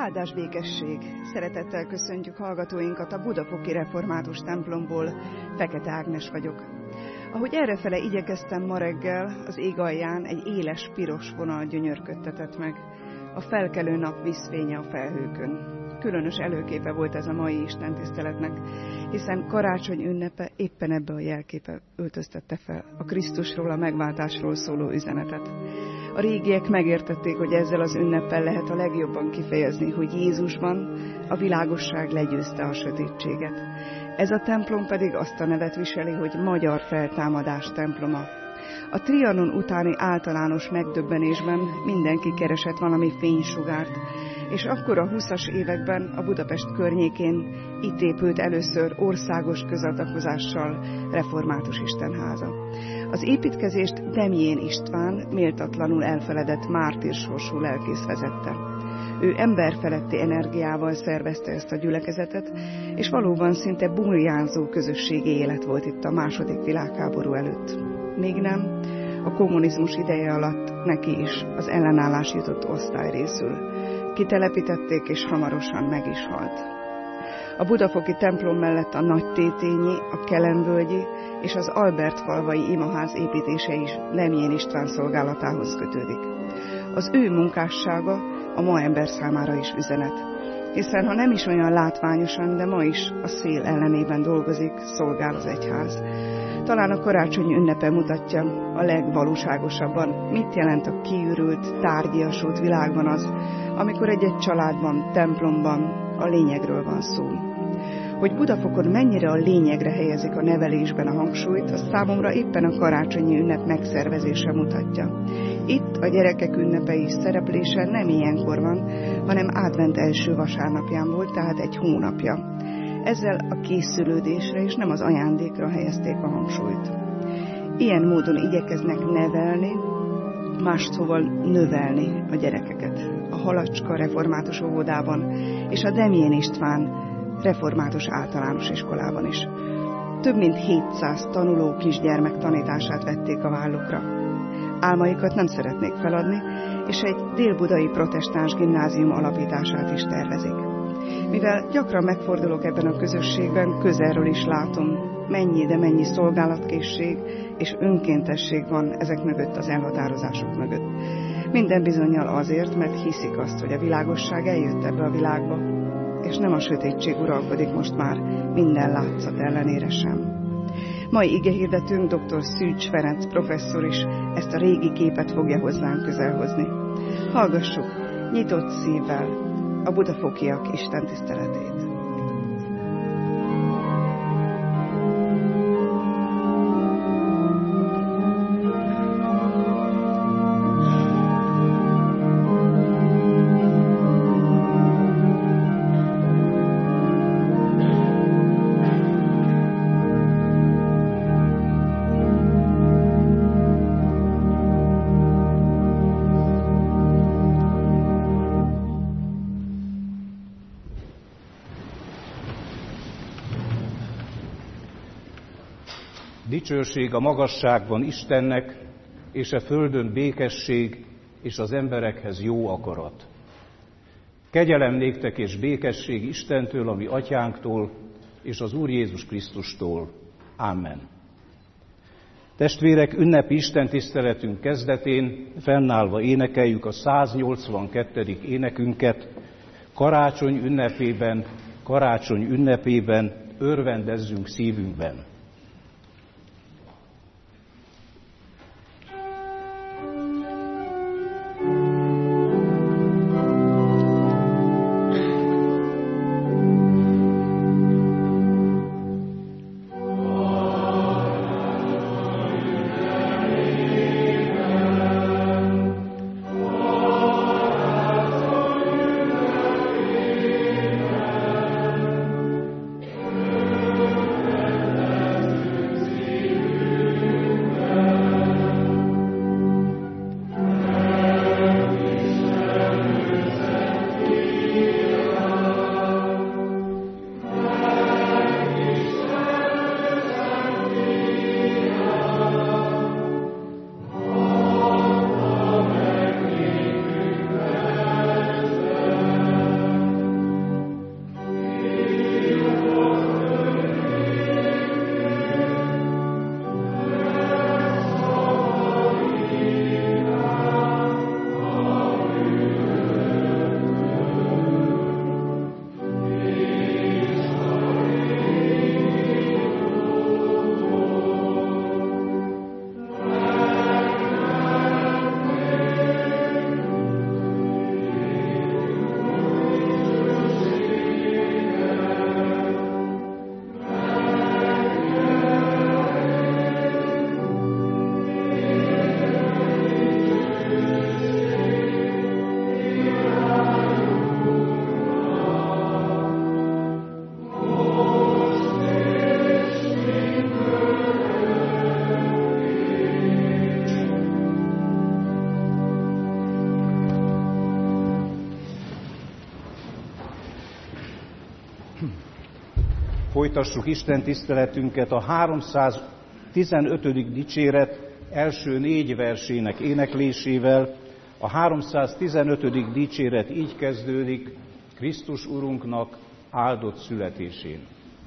Áldás békesség! Szeretettel köszöntjük hallgatóinkat a Budafoki Református templomból. Fekete Ágnes vagyok. Ahogy errefele igyekeztem ma reggel, az ég alján egy éles piros vonal gyönyörködtetett meg. A felkelő nap vízfénye a felhőkön. Különös előképe volt ez a mai istentiszteletnek, hiszen karácsony ünnepe éppen ebbe a jelképe öltöztette fel a Krisztusról, a megváltásról szóló üzenetet. A régiek megértették, hogy ezzel az ünneppel lehet a legjobban kifejezni, hogy Jézusban a világosság legyőzte a sötétséget. Ez a templom pedig azt a nevet viseli, hogy Magyar Feltámadás temploma. A Trianon utáni általános megdöbbenésben mindenki keresett valami fénysugárt, és akkor a 20-as években a Budapest környékén itt épült először országos közadakozással református istenháza. Az építkezést Demjén István méltatlanul elfeledett mártírsorsú lelkész vezette. Ő emberfeletti energiával szervezte ezt a gyülekezetet, és valóban szinte burjánzó közösségi élet volt itt a II. Világháború előtt. Még nem, a kommunizmus ideje alatt neki is az ellenállás jutott osztályrészül. Kitelepítették, és hamarosan meg is halt. A budafoki templom mellett a Nagytétényi, a Kelenvölgyi és az Albertfalvai imaház építése is Demjén István szolgálatához kötődik. Az ő munkássága a ma ember számára is üzenet, hiszen ha nem is olyan látványosan, de ma is a szél ellenében dolgozik, szolgál az egyház. Talán a karácsony ünnepe mutatja a legvalóságosabban, mit jelent a kiürült, tárgyiasult világban az, amikor egy-egy családban, templomban a lényegről van szó. Hogy Budafokon mennyire a lényegre helyezik a nevelésben a hangsúlyt, az számomra éppen a karácsonyi ünnep megszervezése mutatja. Itt a gyerekek ünnepei szereplése nem ilyenkor van, hanem advent első vasárnapján volt, tehát egy hónapja. Ezzel a készülődésre és nem az ajándékra helyezték a hangsúlyt. Ilyen módon igyekeznek nevelni, más szóval növelni a gyerekeket. A Halacska református óvodában és a Demjén István református általános iskolában is. Több mint 700 tanuló kisgyermek tanítását vették a vállukra. Álmaikat nem szeretnék feladni, és egy délbudai protestáns gimnázium alapítását is tervezik. Mivel gyakran megfordulok ebben a közösségben, közelről is látom, mennyi szolgálatkészség és önkéntesség van ezek mögött, az elhatározások mögött. Minden bizonnyal azért, mert hiszik azt, hogy a világosság eljött ebbe a világba, és nem a sötétség uralkodik most már minden látszat ellenére sem. Mai igehirdetőnk dr. Szűcs Ferenc professzor is ezt a régi képet fogja hozzánk közelhozni. Hallgassuk nyitott szívvel a budafokiak istentiszteletét. Dicsőség a magasságban Istennek, és a földön békesség, és az emberekhez jó akarat. Kegyelem néktek és békesség Istentől, a mi atyánktól, és az Úr Jézus Krisztustól. Amen. Testvérek, ünnepi istentiszteletünk kezdetén fennállva énekeljük a 182. énekünket. Karácsony ünnepében örvendezzünk szívünkben. Folytassuk Isten tiszteletünket a 315. dicséret első 4 versének éneklésével. A 315. dicséret így kezdődik: Krisztus Urunknak áldott születésén.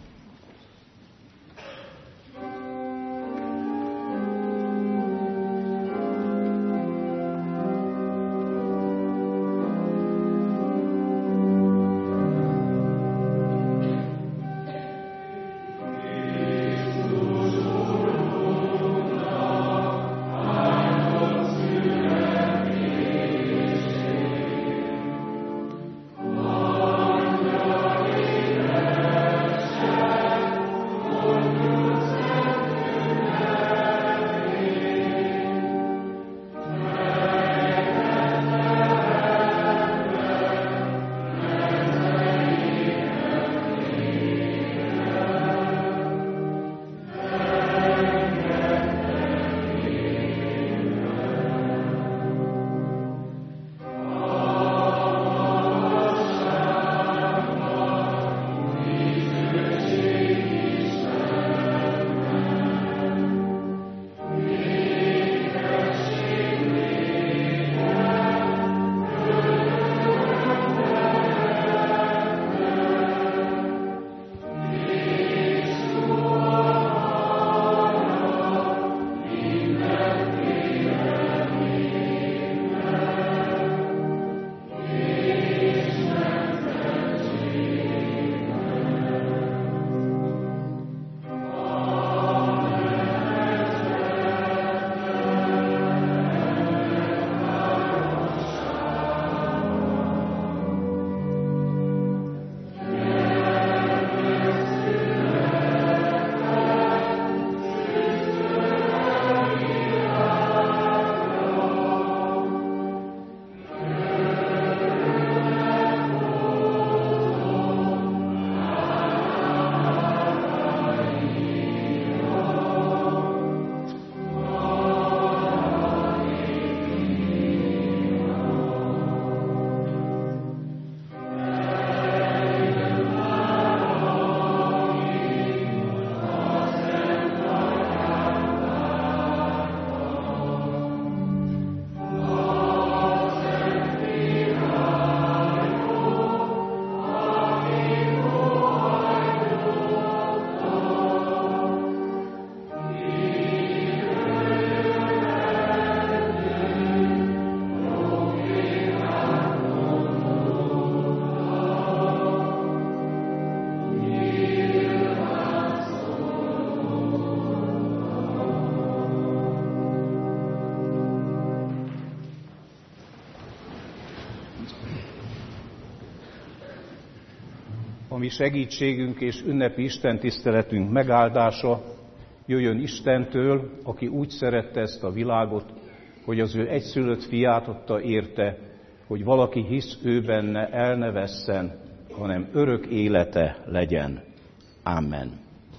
A mi segítségünk és ünnepi istentiszteletünk megáldása jöjjön Istentől, aki úgy szerette ezt a világot, hogy az ő egyszülött fiát adta érte, hogy valaki hisz ő benne, el ne vesszen, hanem örök élete legyen. Amen.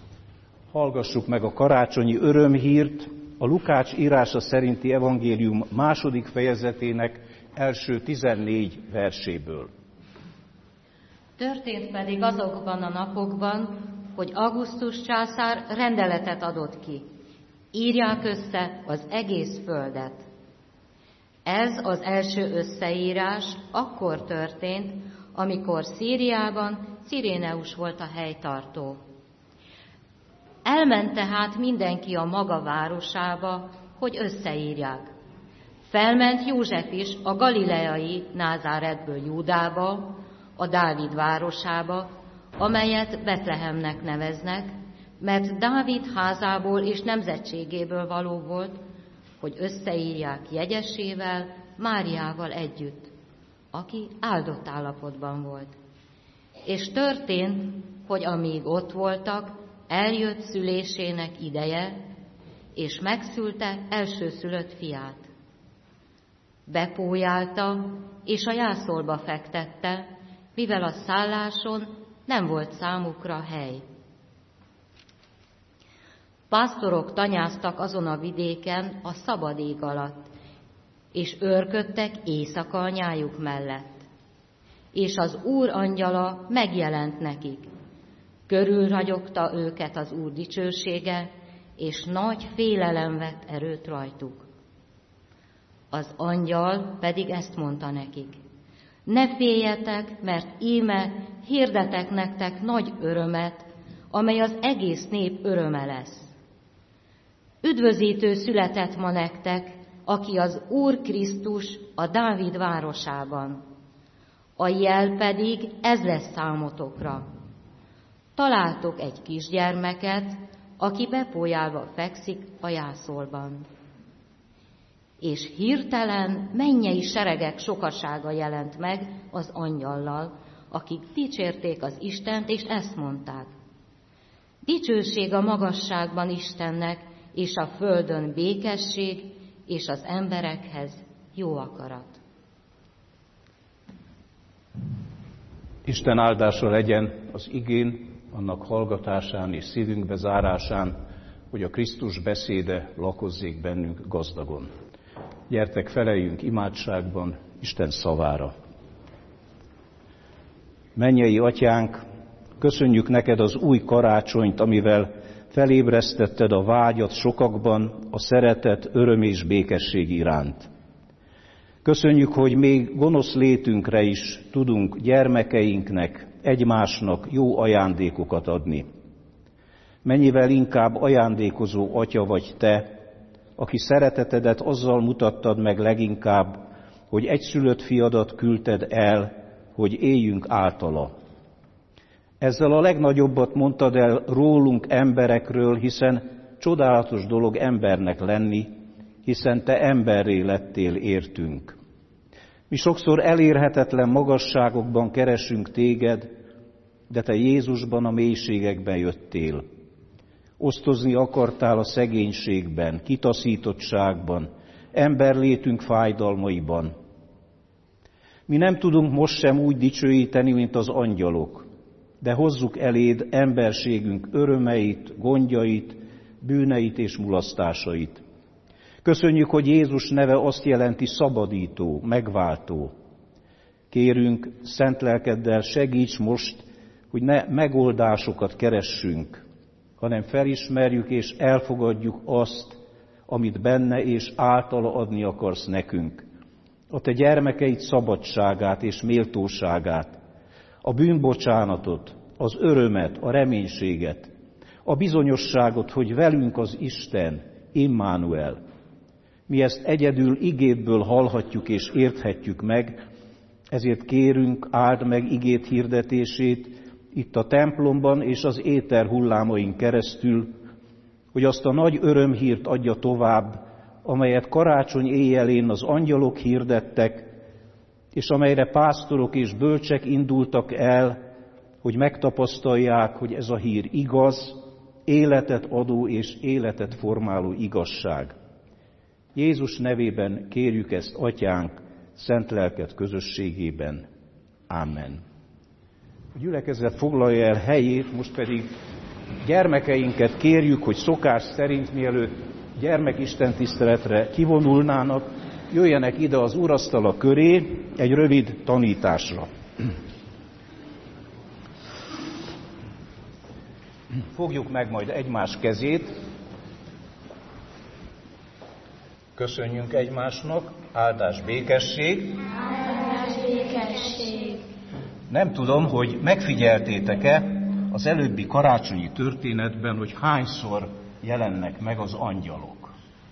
Hallgassuk meg a karácsonyi örömhírt a Lukács írása szerinti evangélium 2. fejezetének első 14 verséből. Történt pedig azokban a napokban, hogy Augustus császár rendeletet adott ki. Írják össze az egész földet. Ez az első összeírás akkor történt, amikor Szíriában Ciréneus volt a helytartó. Elment tehát mindenki a maga városába, hogy összeírják. Felment József is a galileai Názáretből Júdába, a Dávid városába, amelyet Betlehemnek neveznek, mert Dávid házából és nemzetségéből való volt, hogy összeírják jegyesével, Máriával együtt, aki áldott állapotban volt. És történt, hogy amíg ott voltak, eljött szülésének ideje, és megszülte elsőszülött fiát. Bepójálta, és a jászolba fektette, mivel a szálláson nem volt számukra hely. Pásztorok tanyáztak azon a vidéken a szabad ég alatt, és őrködtek éjszaka a nyájuk mellett. És az Úr angyala megjelent nekik. Körülragyogta őket az Úr dicsősége, és nagy félelem vett erőt rajtuk. Az angyal pedig ezt mondta nekik: ne féljetek, mert íme hirdetek nektek nagy örömet, amely az egész nép öröme lesz. Üdvözítő született ma nektek, aki az Úr Krisztus a Dávid városában. A jel pedig ez lesz számotokra. Találtok egy kisgyermeket, aki bepójálva fekszik a jászolban. És hirtelen mennyei seregek sokasága jelent meg az angyallal, akik dicsérték az Istent, és ezt mondták: dicsőség a magasságban Istennek, és a földön békesség, és az emberekhez jó akarat. Isten áldása legyen az igén, annak hallgatásán és szívünkbe zárásán, hogy a Krisztus beszéde lakozzék bennünk gazdagon. Gyertek, feleljünk imádságban Isten szavára. Mennyei Atyánk, köszönjük neked az új karácsonyt, amivel felébresztetted a vágyat sokakban a szeretet, öröm és békesség iránt. Köszönjük, hogy még gonosz létünkre is tudunk gyermekeinknek, egymásnak jó ajándékokat adni. Mennyivel inkább ajándékozó Atya vagy Te, aki szeretetedet azzal mutattad meg leginkább, hogy egyszülött fiadat küldted el, hogy éljünk általa. Ezzel a legnagyobbat mondtad el rólunk emberekről, hiszen csodálatos dolog embernek lenni, hiszen te emberré lettél értünk. Mi sokszor elérhetetlen magasságokban keresünk téged, de te Jézusban a mélységekben jöttél. Osztozni akartál a szegénységben, kitaszítottságban, emberlétünk fájdalmaiban. Mi nem tudunk most sem úgy dicsőíteni, mint az angyalok, de hozzuk eléd emberségünk örömeit, gondjait, bűneit és mulasztásait. Köszönjük, hogy Jézus neve azt jelenti szabadító, megváltó. Kérünk, szent lelkeddel segíts most, hogy ne megoldásokat keressünk, hanem felismerjük és elfogadjuk azt, amit benne és általa adni akarsz nekünk. A te gyermekeid szabadságát és méltóságát, a bűnbocsánatot, az örömet, a reménységet, a bizonyosságot, hogy velünk az Isten, Immanuel. Mi ezt egyedül igédből hallhatjuk és érthetjük meg, ezért kérünk, áld meg igét hirdetését itt a templomban és az éter hullámain keresztül, hogy azt a nagy örömhírt adja tovább, amelyet karácsony éjjelén az angyalok hirdettek, és amelyre pásztorok és bölcsek indultak el, hogy megtapasztalják, hogy ez a hír igaz, életet adó és életet formáló igazság. Jézus nevében kérjük ezt, Atyánk, szent lelked közösségében. Amen. A gyülekezet foglalja el helyét, most pedig gyermekeinket kérjük, hogy szokás szerint, mielőtt gyermekistentiszteletre kivonulnának, jöjjenek ide az úrasztala köré egy rövid tanításra. Fogjuk meg majd egymás kezét, köszönjünk egymásnak, áldás, békesség. Áldás, békesség. Nem tudom, hogy megfigyeltétek-e az előbbi karácsonyi történetben, hogy hányszor jelennek meg az angyalok.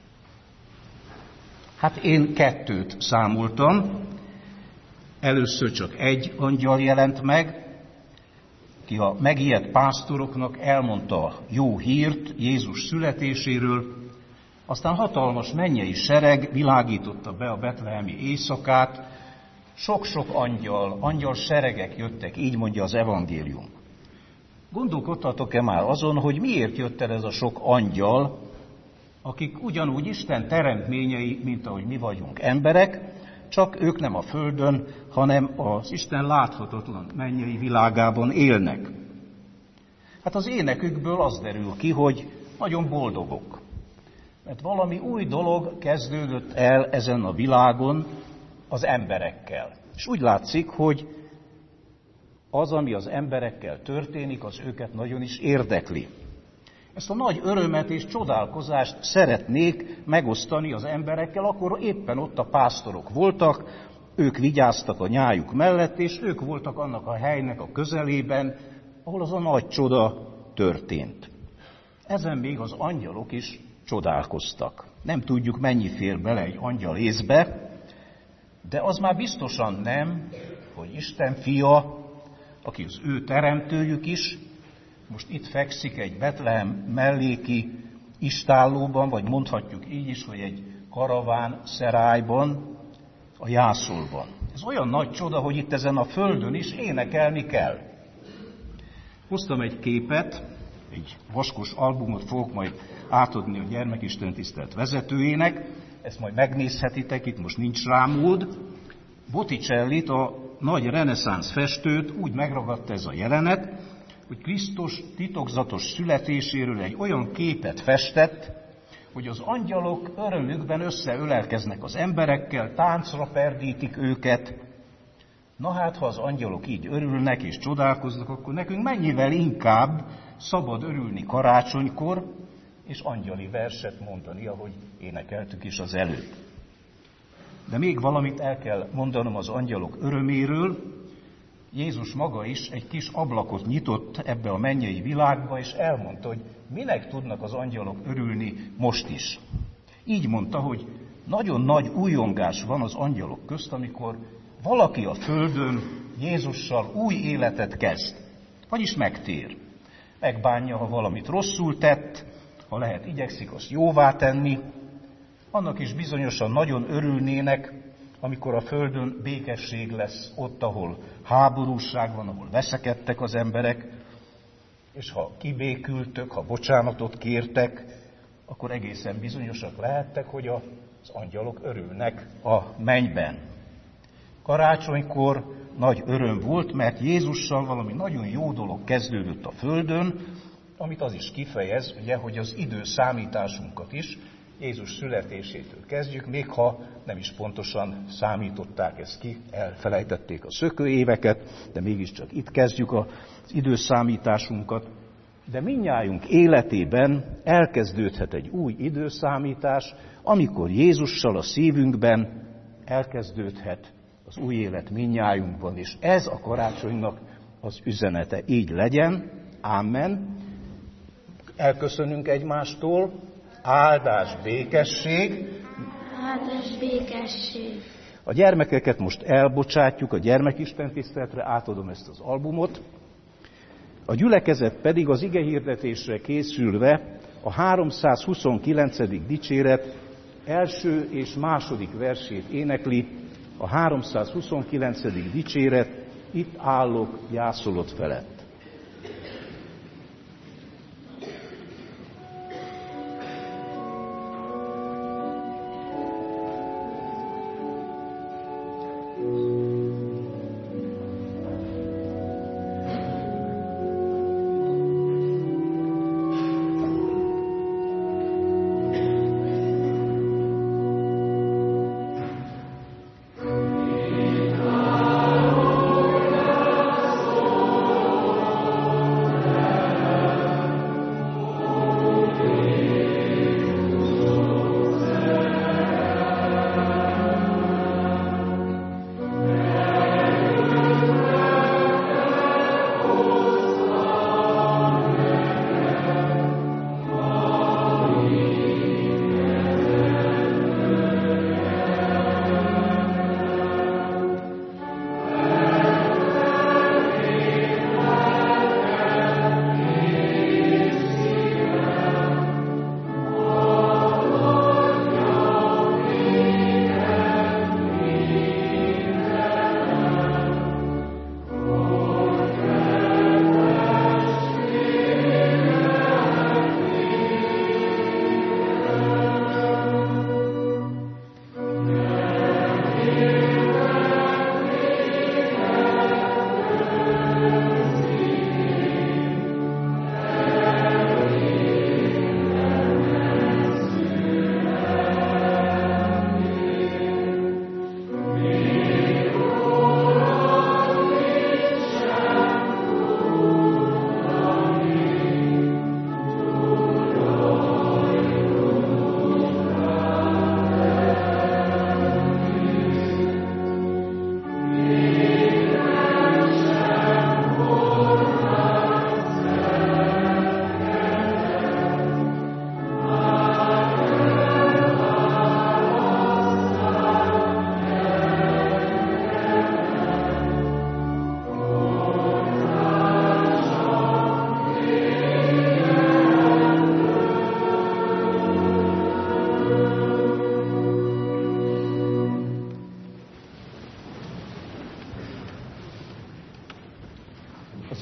Hát én 2 számoltam. Először csak egy angyal jelent meg, ki a megijedt pásztoroknak elmondta a jó hírt Jézus születéséről, aztán hatalmas mennyei sereg világította be a betlehemi éjszakát, sok-sok angyal seregek jöttek, így mondja az evangélium. Gondolkodtatok-e már azon, hogy miért jött el ez a sok angyal, akik ugyanúgy Isten teremtményei, mint ahogy mi vagyunk emberek, csak ők nem a földön, hanem az Isten láthatatlan mennyei világában élnek. Hát az énekükből az derül ki, hogy nagyon boldogok. Mert valami új dolog kezdődött el ezen a világon az emberekkel. És úgy látszik, hogy Az, ami az emberekkel történik, az őket nagyon is érdekli. Ezt a nagy örömet és csodálkozást szeretnék megosztani az emberekkel, akkor éppen ott a pásztorok voltak, ők vigyáztak a nyájuk mellett, és ők voltak annak a helynek a közelében, ahol az a nagy csoda történt. Ezen még az angyalok is csodálkoztak. Nem tudjuk, mennyi fér bele egy angyal észbe, de az már biztosan nem, hogy Isten fia, aki az ő teremtőjük is, most itt fekszik egy Betlehem melléki istállóban, vagy mondhatjuk így is, hogy egy karaván szerályban, a jászolban. Ez olyan nagy csoda, hogy itt ezen a földön is énekelni kell. Hoztam egy képet, egy vaskos albumot fogok majd átadni a Gyermekisten tisztelt vezetőjének, ezt majd megnézhetitek, itt most nincs rá mód. Botticellit, a nagy reneszánsz festőt úgy megragadta ez a jelenet, hogy Krisztus titokzatos születéséről egy olyan képet festett, hogy az angyalok örömükben összeölelkeznek az emberekkel, táncra perdítik őket. Na hát, ha az angyalok így örülnek és csodálkoznak, akkor nekünk mennyivel inkább szabad örülni karácsonykor, és angyali verset mondani, ahogy énekeltük is az előbb. De még valamit el kell mondanom az angyalok öröméről. Jézus maga is egy kis ablakot nyitott ebbe a mennyei világba, és elmondta, hogy minek tudnak az angyalok örülni most is. Így mondta, hogy nagyon nagy újongás van az angyalok közt, amikor valaki a földön Jézussal új életet kezd, vagyis megtér. Megbánja, ha valamit rosszul tett, ha lehet, igyekszik azt jóvá tenni. Annak is bizonyosan nagyon örülnének, amikor a földön békesség lesz ott, ahol háborúság van, ahol veszekedtek az emberek, és ha kibékültök, ha bocsánatot kértek, akkor egészen bizonyosak lehettek, hogy az angyalok örülnek a mennyben. Karácsonykor nagy öröm volt, mert Jézussal valami nagyon jó dolog kezdődött a földön, amit az is kifejez, ugye, hogy az időszámításunkat is Jézus születésétől kezdjük, még ha nem is pontosan számították ezt ki, elfelejtették a szökőéveket, de mégiscsak itt kezdjük az időszámításunkat. De mindnyájunk életében elkezdődhet egy új időszámítás, amikor Jézussal a szívünkben elkezdődhet az új élet mindnyájunkban, és ez a karácsonynak az üzenete. Így legyen, ámen. Elköszönünk egymástól, áldás, békesség. Áldás, békesség. A gyermekeket most elbocsátjuk a gyermekisten tiszteletre, átadom ezt az albumot. A gyülekezet pedig az igehirdetésre készülve a 329. dicséret első és második versét énekli. A 329. dicséret, itt állok jászolod felett.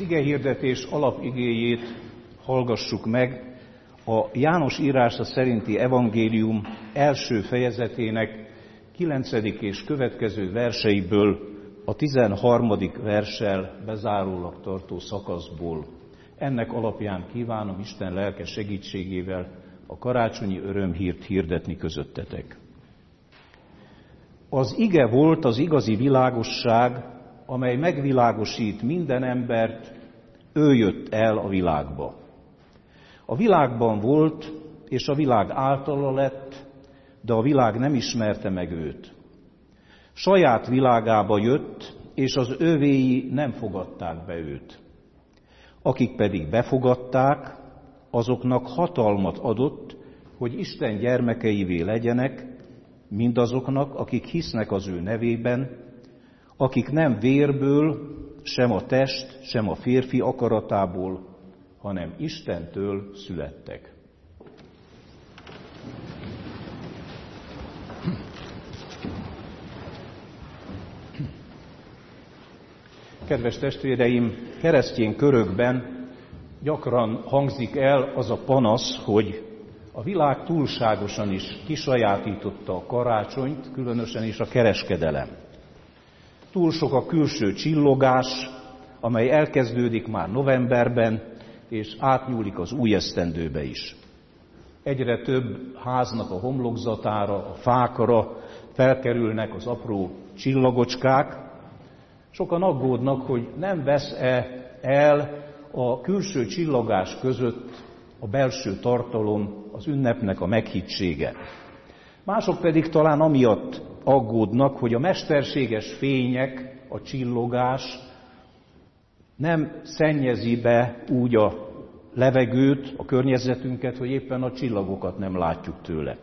igehirdetés alapigéjét hallgassuk meg a János írása szerinti evangélium első fejezetének 9. és következő verseiből, a 13. verssel bezárólag tartó szakaszból. Ennek alapján kívánom Isten lelke segítségével a karácsonyi örömhírt hirdetni közöttetek. Az ige volt az igazi világosság, amely megvilágosít minden embert, ő jött el a világba. A világban volt, és a világ általa lett, de a világ nem ismerte meg őt. Saját világába jött, és az övéi nem fogadták be őt. Akik pedig befogadták, azoknak hatalmat adott, hogy Isten gyermekeivé legyenek, mindazoknak, akik hisznek az ő nevében, akik nem vérből, sem a test, sem a férfi akaratából, hanem Istentől születtek. Kedves testvéreim, keresztény körökben gyakran hangzik el az a panasz, hogy a világ túlságosan is kisajátította a karácsonyt, különösen is a kereskedelem. Túl sok a külső csillogás, amely elkezdődik már novemberben, és átnyúlik az új esztendőbe is. Egyre több háznak a homlokzatára, a fákra felkerülnek az apró csillagocskák. Sokan aggódnak, hogy nem vesz-e el a külső csillogás között a belső tartalom, az ünnepnek a meghittsége. Mások pedig talán amiatt aggódnak, hogy a mesterséges fények, a csillogás nem szennyezi be úgy a levegőt, a környezetünket, hogy éppen a csillagokat nem látjuk tőle.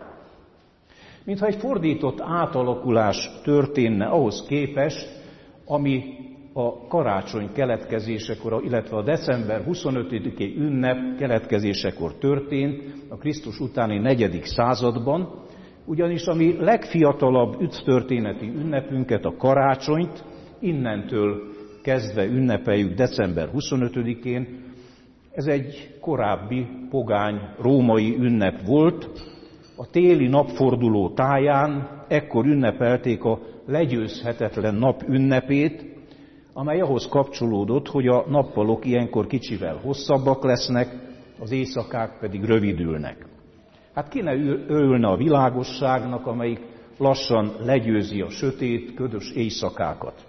Mintha egy fordított átalakulás történne ahhoz képest, ami a karácsony keletkezésekor, illetve a december 25-i ünnep keletkezésekor történt, a Krisztus utáni 4. században, ugyanis a mi legfiatalabb üdvtörténeti ünnepünket, a karácsonyt innentől kezdve ünnepeljük december 25-én. Ez egy korábbi pogány római ünnep volt. A téli napforduló táján ekkor ünnepelték a legyőzhetetlen nap ünnepét, amely ahhoz kapcsolódott, hogy a nappalok ilyenkor kicsivel hosszabbak lesznek, az éjszakák pedig rövidülnek. Hát ki ne örülne a világosságnak, amelyik lassan legyőzi a sötét, ködös éjszakákat.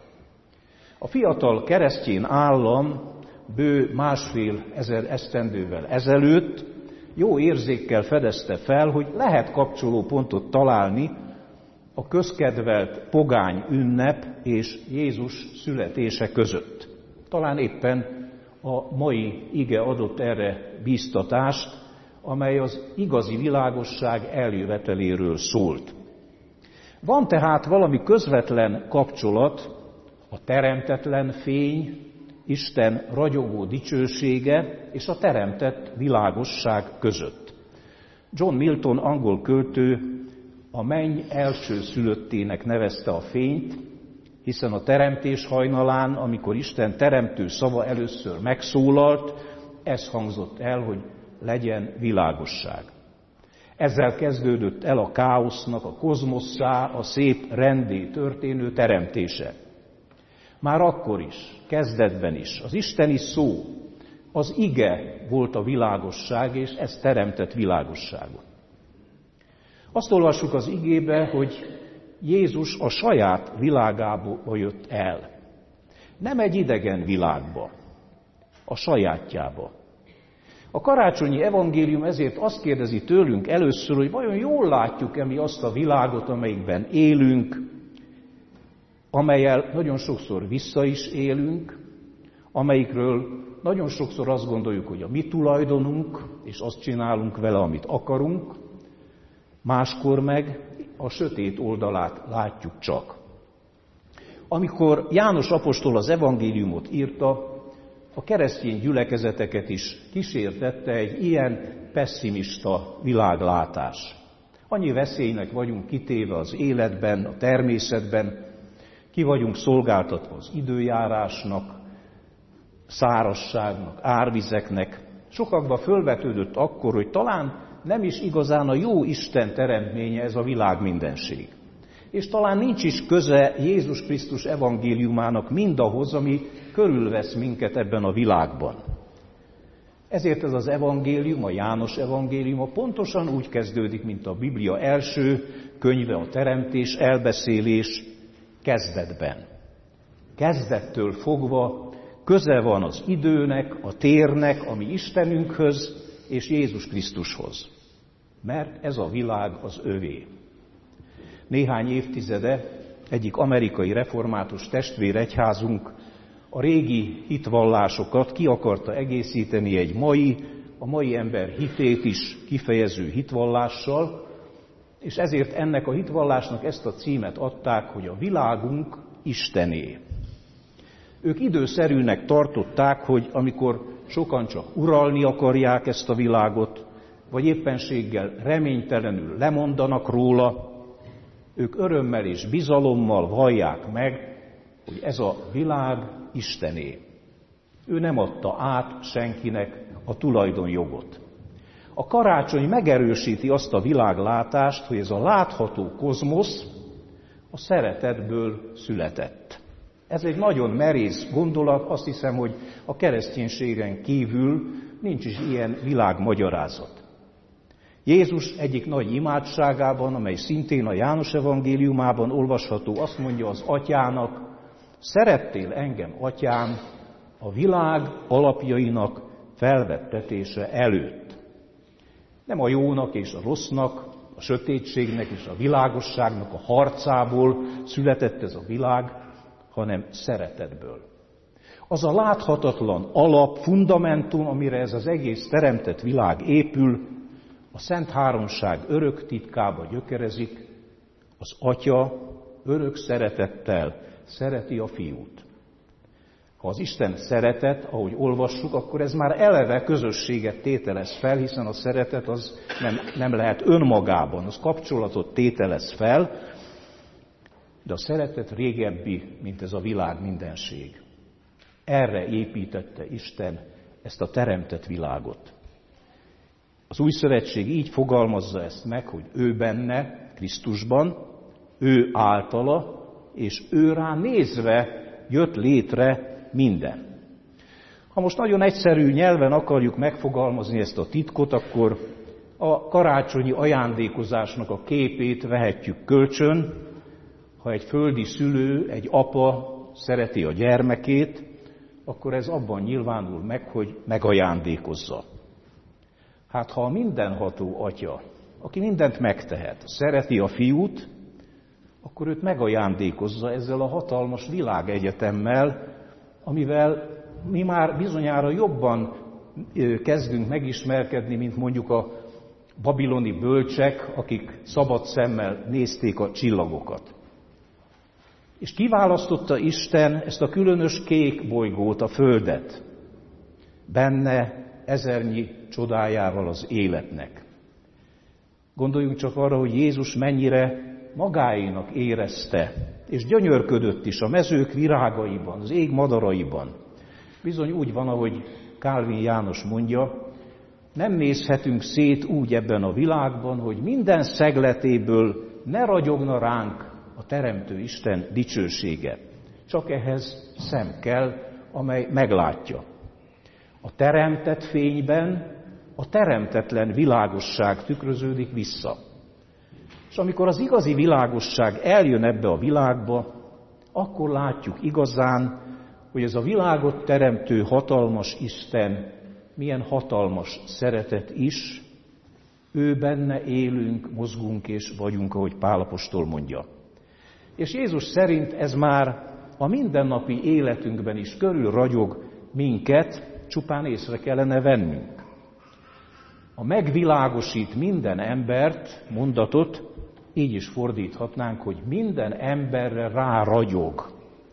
A fiatal keresztény állam bő 1,5 esztendővel ezelőtt jó érzékkel fedezte fel, hogy lehet kapcsolópontot találni a közkedvelt pogány ünnep és Jézus születése között. Talán éppen a mai ige adott erre bíztatást, amely az igazi világosság eljöveteléről szólt. Van tehát valami közvetlen kapcsolat a teremtetlen fény, Isten ragyogó dicsősége és a teremtett világosság között. John Milton angol költő a menny első szülöttének nevezte a fényt, hiszen a teremtés hajnalán, amikor Isten teremtő szava először megszólalt, ez hangzott el, hogy legyen világosság. Ezzel kezdődött el a káosznak, a kozmosszá, a szép rendé történő teremtése. Már akkor is, kezdetben is, az isteni szó, az ige volt a világosság, és ez teremtett világosságot. Azt olvassuk az igébe, hogy Jézus a saját világába jött el. Nem egy idegen világba, a sajátjába. A karácsonyi evangélium ezért azt kérdezi tőlünk először, hogy vajon jól látjuk-e mi azt a világot, amelyikben élünk, amellyel nagyon sokszor vissza is élünk, amelyikről nagyon sokszor azt gondoljuk, hogy a mi tulajdonunk, és azt csinálunk vele, amit akarunk, máskor meg a sötét oldalát látjuk csak. Amikor János apostol az evangéliumot írta, a keresztény gyülekezeteket is kísértette egy ilyen pesszimista világlátás. Annyi veszélynek vagyunk kitéve az életben, a természetben, ki vagyunk szolgáltatva az időjárásnak, szárazságnak, árvizeknek. Sokakban fölvetődött akkor, hogy talán nem is igazán a jó Isten teremtménye ez a világ mindenség. És talán nincs is köze Jézus Krisztus evangéliumának mindahhoz, ami körülvesz minket ebben a világban. Ezért ez az evangélium, a János evangéliuma pontosan úgy kezdődik, mint a Biblia első könyve, a teremtés, elbeszélés kezdetben. Kezdettől fogva köze van az időnek, a térnek, a mi Istenünkhöz és Jézus Krisztushoz. Mert ez a világ az övé. Néhány évtizede egyik amerikai református testvéregyházunk a régi hitvallásokat ki akarta egészíteni egy a mai ember hitét is kifejező hitvallással, és ezért ennek a hitvallásnak ezt a címet adták, hogy a világunk Istené. Ők időszerűnek tartották, hogy amikor sokan csak uralni akarják ezt a világot, vagy éppenséggel reménytelenül lemondanak róla, ők örömmel és bizalommal vallják meg, hogy ez a világ Istené. Ő nem adta át senkinek a tulajdonjogot. A karácsony megerősíti azt a világlátást, hogy ez a látható kozmosz a szeretetből született. Ez egy nagyon merész gondolat, azt hiszem, hogy a kereszténységen kívül nincs is ilyen világmagyarázat. Jézus egyik nagy imádságában, amely szintén a János evangéliumában olvasható, azt mondja az atyának: szerettél engem, atyám, a világ alapjainak felvettetése előtt. Nem a jónak és a rossznak, a sötétségnek és a világosságnak a harcából született ez a világ, hanem szeretetből. Az a láthatatlan alap, fundamentum, amire ez az egész teremtett világ épül, a Szent Háromság örök titkába gyökerezik, az Atya örök szeretettel szereti a Fiút. Ha az Isten szeretet, ahogy olvassuk, akkor ez már eleve közösséget tételez fel, hiszen a szeretet az nem lehet önmagában, az kapcsolatot tételez fel, de a szeretet régebbi, mint ez a világ mindenség. Erre építette Isten ezt a teremtett világot. Az Új Szövetség így fogalmazza ezt meg, hogy ő benne, Krisztusban, ő általa, és ő rá nézve jött létre minden. Ha most nagyon egyszerű nyelven akarjuk megfogalmazni ezt a titkot, akkor a karácsonyi ajándékozásnak a képét vehetjük kölcsön. Ha egy földi szülő, egy apa szereti a gyermekét, akkor ez abban nyilvánul meg, hogy megajándékozza. Hát ha a mindenható Atya, aki mindent megtehet, szereti a Fiút, akkor őt megajándékozza ezzel a hatalmas világegyetemmel, amivel mi már bizonyára jobban kezdünk megismerkedni, mint mondjuk a babiloni bölcsek, akik szabad szemmel nézték a csillagokat. És kiválasztotta Isten ezt a különös kék bolygót, a Földet, benne ezernyi csodájával az életnek. Gondoljunk csak arra, hogy Jézus mennyire magáénak érezte, és gyönyörködött is a mezők virágaiban, az ég madaraiban. Bizony úgy van, ahogy Kálvin János mondja, nem nézhetünk szét úgy ebben a világban, hogy minden szegletéből ne ragyogna ránk a Teremtő Isten dicsősége. Csak ehhez szem kell, amely meglátja. A teremtett fényben a teremtetlen világosság tükröződik vissza. És amikor az igazi világosság eljön ebbe a világba, akkor látjuk igazán, hogy ez a világot teremtő hatalmas Isten milyen hatalmas szeretet is, ő benne élünk, mozgunk és vagyunk, ahogy Pál apostol mondja. És Jézus szerint ez már a mindennapi életünkben is körül ragyog minket, csupán észre kellene vennünk. A megvilágosít minden embert mondatot így is fordíthatnánk, hogy minden emberre ráragyog.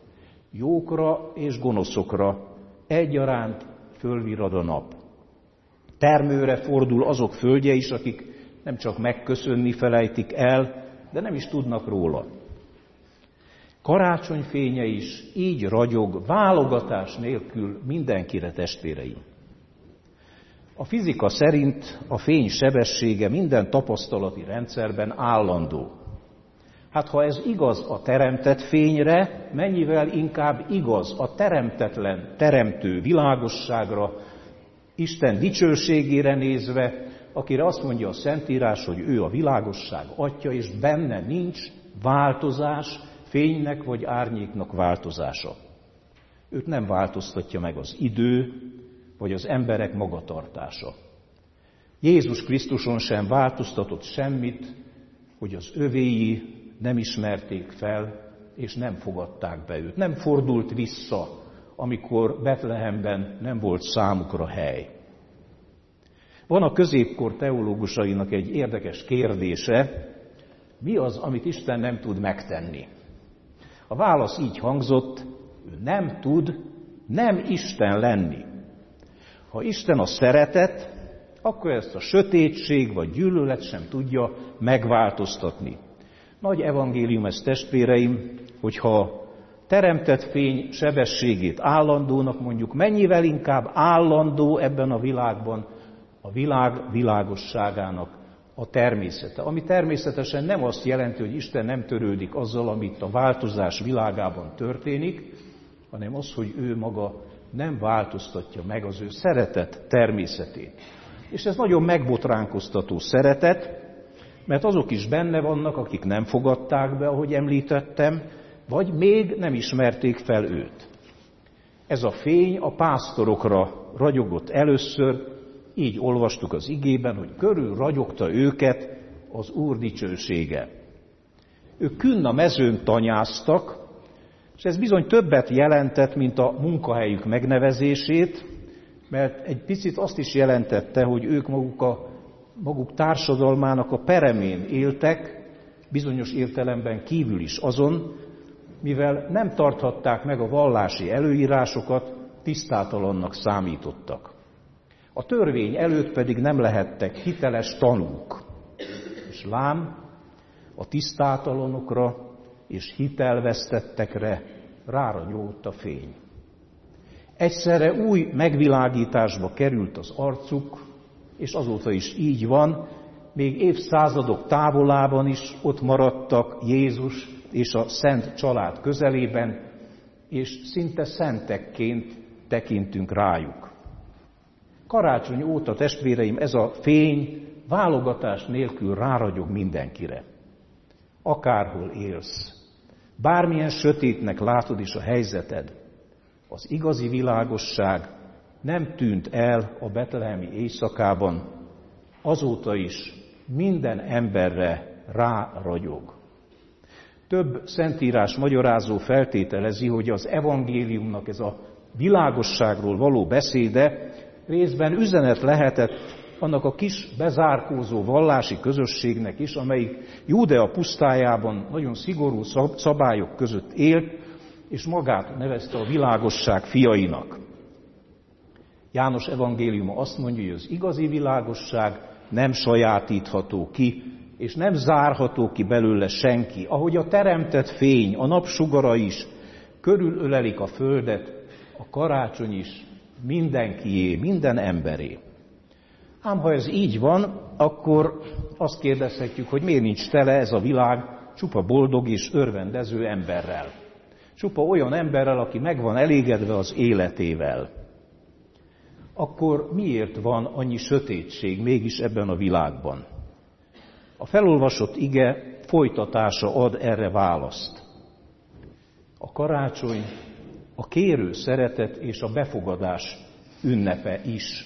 Jókra és gonoszokra egyaránt fölvirrad a nap. Termőre fordul azok földje is, akik nem csak megköszönni felejtik el, de nem is tudnak róla. karácsonyfénye is így ragyog, válogatás nélkül mindenkire, testvéreim. A fizika szerint a fény sebessége minden tapasztalati rendszerben állandó. Hát ha ez igaz a teremtett fényre, mennyivel inkább igaz a teremtetlen, teremtő világosságra, Isten dicsőségére nézve, akire azt mondja a Szentírás, hogy ő a világosság atya, és benne nincs változás, fénynek vagy árnyéknak változása. Őt nem változtatja meg az idő, vagy az emberek magatartása. Jézus Krisztuson sem változtatott semmit, hogy az övéi nem ismerték fel, és nem fogadták be őt. Nem fordult vissza, amikor Betlehemben nem volt számukra hely. Van a középkor teológusainak egy érdekes kérdése, mi az, amit Isten nem tud megtenni? A válasz így hangzott, ő nem tud nem Isten lenni. Ha Isten a szeretet, akkor ezt a sötétség vagy gyűlölet sem tudja megváltoztatni. Nagy evangélium ez, testvéreim, hogyha teremtett fény sebességét állandónak mondjuk, mennyivel inkább állandó ebben a világban a világ világosságának a természete. Ami természetesen nem azt jelenti, hogy Isten nem törődik azzal, amit a változás világában történik, hanem az, hogy ő maga nem változtatja meg az ő szeretet természetét. És ez nagyon megbotránkoztató szeretet, mert azok is benne vannak, akik nem fogadták be, ahogy említettem, vagy még nem ismerték fel őt. Ez a fény a pásztorokra ragyogott először, így olvastuk az igében, hogy körül ragyogta őket az Úr dicsősége. Ők künn a mezőn tanyáztak, és ez bizony többet jelentett, mint a munkahelyük megnevezését, mert egy picit azt is jelentette, hogy ők maguk társadalmának a peremén éltek, bizonyos értelemben kívül is azon, mivel nem tarthatták meg a vallási előírásokat, tisztátalannak számítottak. A törvény előtt pedig nem lehettek hiteles tanúk. És lám, a tisztátalanokra és hitelvesztettekre ráragyogott a fény. Egyszerre új megvilágításba került az arcuk, és azóta is így van, még évszázadok távolában is ott maradtak Jézus és a szent család közelében, és szinte szentekként tekintünk rájuk. Karácsony óta, testvéreim, ez a fény válogatás nélkül ráragyog mindenkire. Akárhol élsz, bármilyen sötétnek látod is a helyzeted, az igazi világosság nem tűnt el a betlehemi éjszakában, azóta is minden emberre ráragyog. Több szentírás magyarázó feltételezi, hogy az evangéliumnak ez a világosságról való beszéde részben üzenet lehetett annak a kis bezárkózó vallási közösségnek is, amelyik Júdea pusztájában nagyon szigorú szabályok között élt, és magát nevezte a világosság fiainak. János evangéliuma azt mondja, hogy az igazi világosság nem sajátítható ki, és nem zárható ki belőle senki. Ahogy a teremtett fény, a napsugara is körülölelik a földet, a karácsony is mindenkié, minden emberé. Ám ha ez így van, akkor azt kérdezhetjük, hogy miért nincs tele ez a világ csupa boldog és örvendező emberrel. Csupa olyan emberrel, aki meg van elégedve az életével. Akkor miért van annyi sötétség mégis ebben a világban? A felolvasott ige folytatása ad erre választ. A karácsony a kérő szeretet és a befogadás ünnepe is.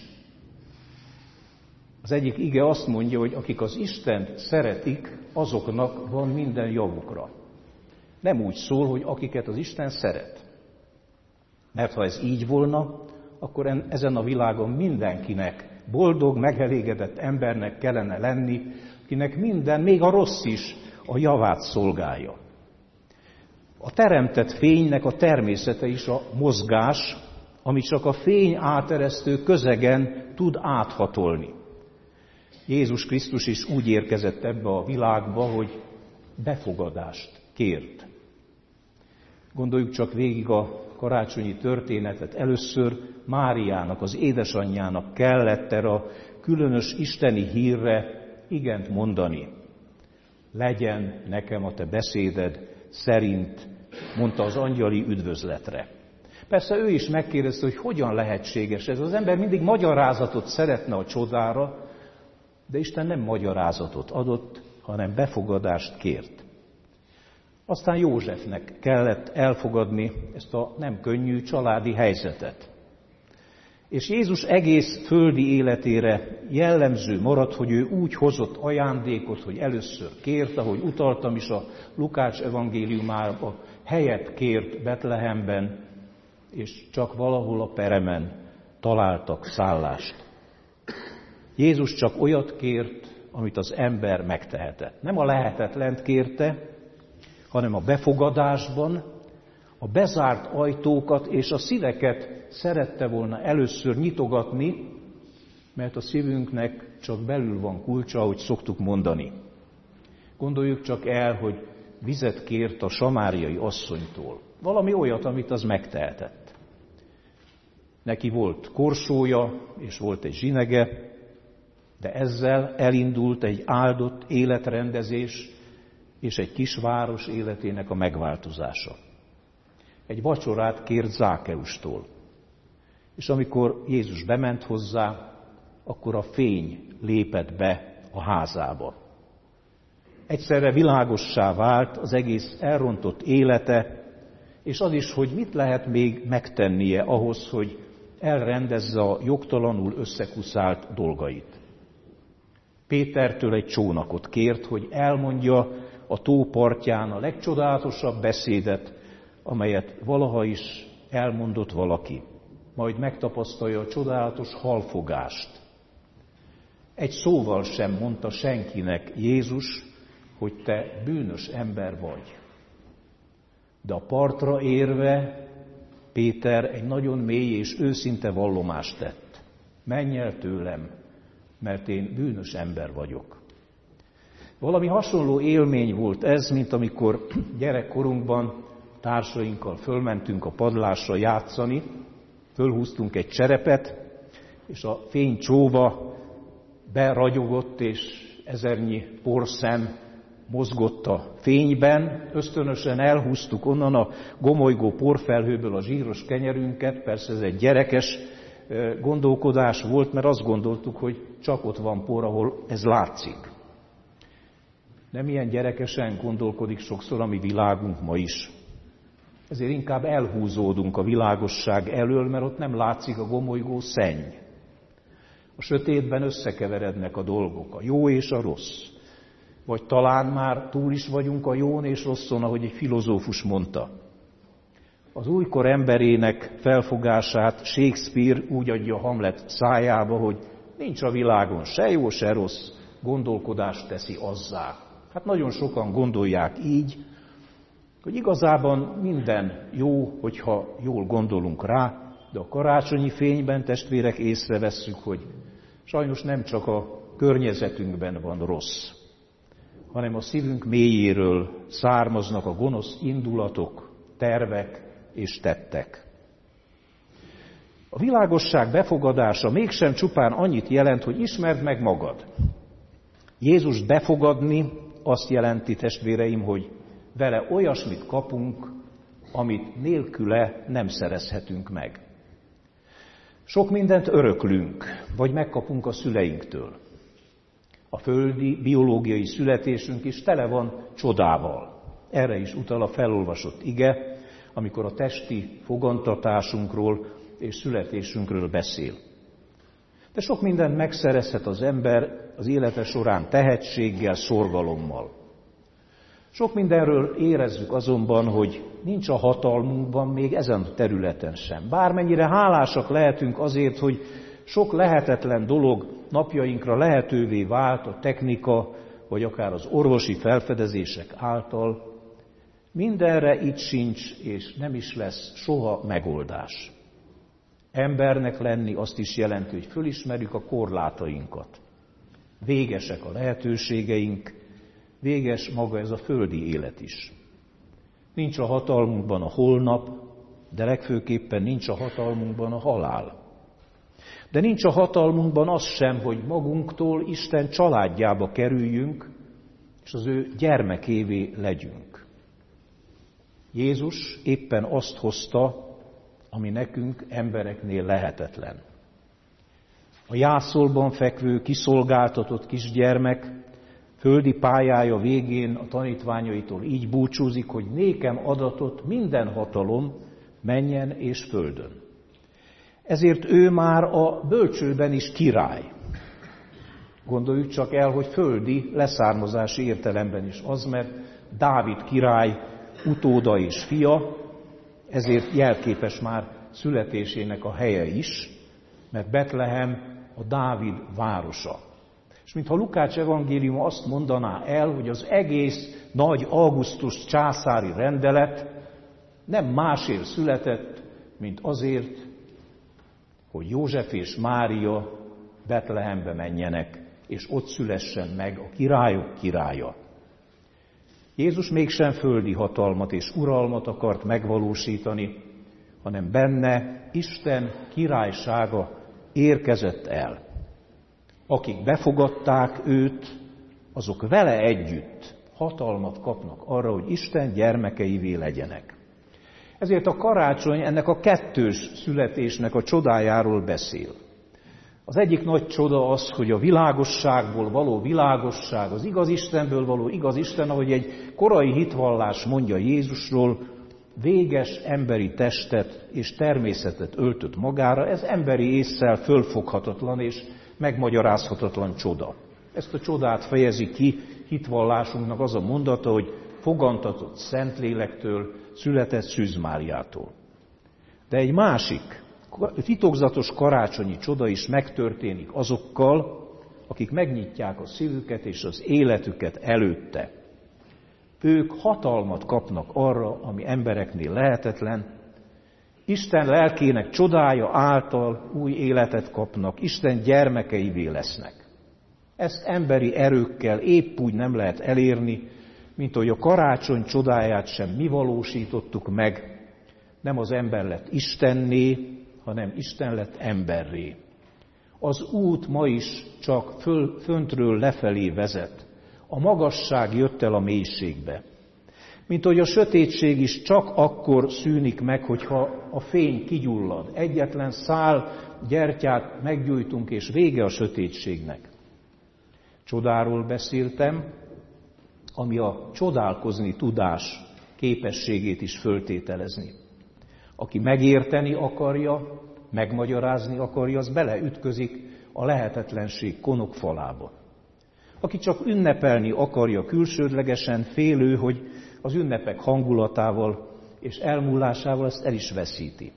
Az egyik ige azt mondja, hogy akik az Istent szeretik, azoknak van minden javukra. Nem úgy szól, hogy akiket az Isten szeret. Mert ha ez így volna, akkor ezen a világon mindenkinek boldog, megelégedett embernek kellene lenni, akinek minden, még a rossz is, a javát szolgálja. A teremtett fénynek a természete is a mozgás, ami csak a fény áteresztő közegen tud áthatolni. Jézus Krisztus is úgy érkezett ebbe a világba, hogy befogadást kért. Gondoljuk csak végig a karácsonyi történetet. Először Máriának, az édesanyjának kellett erre a különös isteni hírre igent mondani. Legyen nekem a te beszéded szerint, mondta az angyali üdvözletre. Persze ő is megkérdezte, hogy hogyan lehetséges ez. Az ember mindig magyarázatot szeretne a csodára, de Isten nem magyarázatot adott, hanem befogadást kért. Aztán Józsefnek kellett elfogadni ezt a nem könnyű családi helyzetet. És Jézus egész földi életére jellemző maradt, hogy ő úgy hozott ajándékot, hogy először kért, ahogy utaltam is a Lukács evangéliumában, helyet kért Betlehemben, és csak valahol a peremen találtak szállást. Jézus csak olyat kért, amit az ember megtehetett. Nem a lehetetlent kérte, hanem a befogadásban a bezárt ajtókat és a szíveket szerette volna először nyitogatni, mert a szívünknek csak belül van kulcsa, ahogy szoktuk mondani. Gondoljuk csak el, hogy vizet kért a samáriai asszonytól. Valami olyat, amit az megtehetett. Neki volt korsója, és volt egy zsinege, de ezzel elindult egy áldott életrendezés és egy kisváros életének a megváltozása. Egy vacsorát kért Zákeustól. És amikor Jézus bement hozzá, akkor a fény lépett be a házába. Egyszerre világossá vált az egész elrontott élete, és az is, hogy mit lehet még megtennie ahhoz, hogy elrendezze a jogtalanul összekuszált dolgait. Pétertől egy csónakot kért, hogy elmondja a tó partján a legcsodálatosabb beszédet, amelyet valaha is elmondott valaki. Majd megtapasztalja a csodálatos halfogást. Egy szóval sem mondta senkinek Jézus, hogy te bűnös ember vagy. De a partra érve Péter egy nagyon mély és őszinte vallomást tett. Menj el tőlem, mert én bűnös ember vagyok. Valami hasonló élmény volt ez, mint amikor gyerekkorunkban társainkkal fölmentünk a padlásra játszani, fölhúztunk egy cserepet, és a fénycsóva beragyogott, és ezernyi porszem mozgott a fényben. Ösztönösen elhúztuk onnan a gomolygó porfelhőből a zsíros kenyerünket, persze ez egy gyerekes gondolkodás volt, mert azt gondoltuk, hogy csak ott van por, ahol ez látszik. Nem ilyen gyerekesen gondolkodik sokszor a mi világunk ma is. Ezért inkább elhúzódunk a világosság elől, mert ott nem látszik a gomolygó szenny. A sötétben összekeverednek a dolgok, a jó és a rossz. Vagy talán már túl is vagyunk a jón és rosszon, ahogy egy filozófus mondta. Az újkor emberének felfogását Shakespeare úgy adja Hamlet szájába, hogy nincs a világon se jó, se rossz, gondolkodást teszi azzá. Hát nagyon sokan gondolják így, hogy igazában minden jó, hogyha jól gondolunk rá, de a karácsonyi fényben, testvérek, észrevesszük, hogy sajnos nem csak a környezetünkben van rossz, hanem a szívünk mélyéről származnak a gonosz indulatok, tervek és tettek. A világosság befogadása mégsem csupán annyit jelent, hogy ismerd meg magad. Jézust befogadni azt jelenti, testvéreim, hogy vele olyasmit kapunk, amit nélküle nem szerezhetünk meg. Sok mindent öröklünk, vagy megkapunk a szüleinktől. A földi, biológiai születésünk is tele van csodával. Erre is utal a felolvasott ige, amikor a testi fogantatásunkról és születésünkről beszél. De sok mindent megszerezhet az ember az élete során tehetséggel, szorgalommal. Sok mindenről érezzük azonban, hogy nincs a hatalmunkban még ezen a területen sem. Bármennyire hálásak lehetünk azért, hogy sok lehetetlen dolog napjainkra lehetővé vált a technika, vagy akár az orvosi felfedezések által, mindenre itt sincs, és nem is lesz soha megoldás. Embernek lenni azt is jelenti, hogy fölismerjük a korlátainkat. Végesek a lehetőségeink, véges maga ez a földi élet is. Nincs a hatalmunkban a holnap, de legfőképpen nincs a hatalmunkban a halál. De nincs a hatalmunkban az sem, hogy magunktól Isten családjába kerüljünk, és az ő gyermekévé legyünk. Jézus éppen azt hozta, ami nekünk embereknél lehetetlen. A jászolban fekvő, kiszolgáltatott kisgyermek földi pályája végén a tanítványaitól így búcsúzik, hogy nékem adatott minden hatalom mennyen és földön. Ezért ő már a bölcsőben is király. Gondoljuk csak el, hogy földi leszármazási értelemben is az, mert Dávid király utóda és fia, ezért jelképes már születésének a helye is, mert Betlehem a Dávid városa. És mintha Lukács evangéliuma azt mondaná el, hogy az egész nagy Augustus császári rendelet nem másért született, mint azért, hogy József és Mária Betlehembe menjenek, és ott szülessen meg a királyok királya. Jézus mégsem földi hatalmat és uralmat akart megvalósítani, hanem benne Isten királysága érkezett el. Akik befogadták őt, azok vele együtt hatalmat kapnak arra, hogy Isten gyermekeivé legyenek. Ezért a karácsony ennek a kettős születésnek a csodájáról beszél. Az egyik nagy csoda az, hogy a világosságból való világosság, az igaz Istenből való igaz Isten, ahogy egy korai hitvallás mondja Jézusról, véges emberi testet és természetet öltött magára, ez emberi ésszel fölfoghatatlan és megmagyarázhatatlan csoda. Ezt a csodát fejezi ki hitvallásunknak az a mondata, hogy fogantatott Szentlélektől, született Szűz Máriától. De egy másik, titokzatos karácsonyi csoda is megtörténik azokkal, akik megnyitják a szívüket és az életüket előtte. Ők hatalmat kapnak arra, ami embereknél lehetetlen. Isten lelkének csodája által új életet kapnak, Isten gyermekeivé lesznek. Ezt emberi erőkkel épp úgy nem lehet elérni, mint ahogy a karácsony csodáját sem mi valósítottuk meg. Nem az ember lett Istenné, hanem Isten lett emberré. Az út ma is csak föntről lefelé vezet. A magasság jött el a mélységbe. Mint hogy a sötétség is csak akkor szűnik meg, hogyha a fény kigyullad. Egyetlen szál gyertyát meggyújtunk, és vége a sötétségnek. Csodáról beszéltem, ami a csodálkozni tudás képességét is föltételezni. Aki megérteni akarja, megmagyarázni akarja, az beleütközik a lehetetlenség konokfalába. Aki csak ünnepelni akarja külsődlegesen, félő, hogy az ünnepek hangulatával és elmúlásával ezt el is veszíti.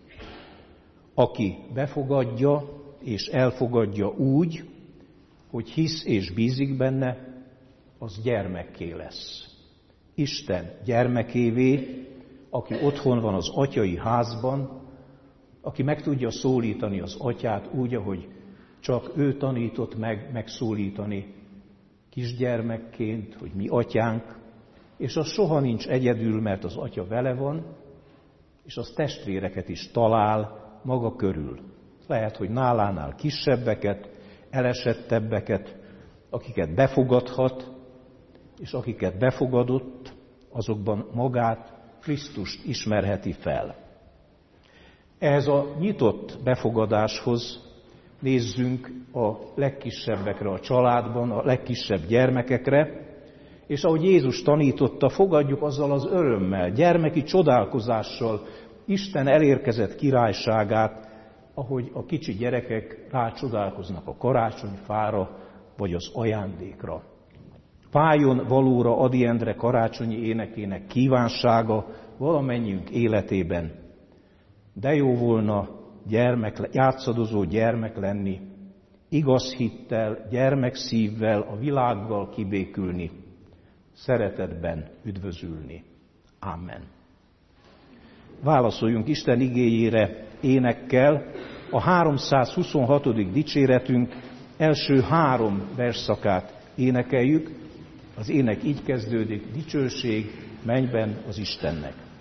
Aki befogadja és elfogadja úgy, hogy hisz és bízik benne, az gyermekké lesz. Isten gyermekévé, aki otthon van az atyai házban, aki meg tudja szólítani az atyát úgy, ahogy csak ő tanított meg megszólítani kisgyermekként, hogy mi atyánk, és az soha nincs egyedül, mert az atya vele van, és az testvéreket is talál maga körül. Lehet, hogy nálánál kisebbeket, elesettebbeket, akiket befogadhat, és akiket befogadott, azokban magát, Krisztust ismerheti fel. Ehhez a nyitott befogadáshoz nézzünk a legkisebbekre a családban, a legkisebb gyermekekre, és ahogy Jézus tanította, fogadjuk azzal az örömmel, gyermeki csodálkozással Isten elérkezett királyságát, ahogy a kicsi gyerekek rácsodálkoznak a karácsonyfára, vagy az ajándékra. Váljon valóra Ady Endre karácsonyi énekének kívánsága valamennyiünk életében. De jó volna játszadozó gyermek lenni, igaz hittel, gyermekszívvel a világgal kibékülni, szeretetben üdvözülni. Amen. Válaszoljunk Isten igéjére énekkel. A 326. dicséretünk első 3 versszakát énekeljük. Az ének így kezdődik: dicsőség mennyben az Istennek.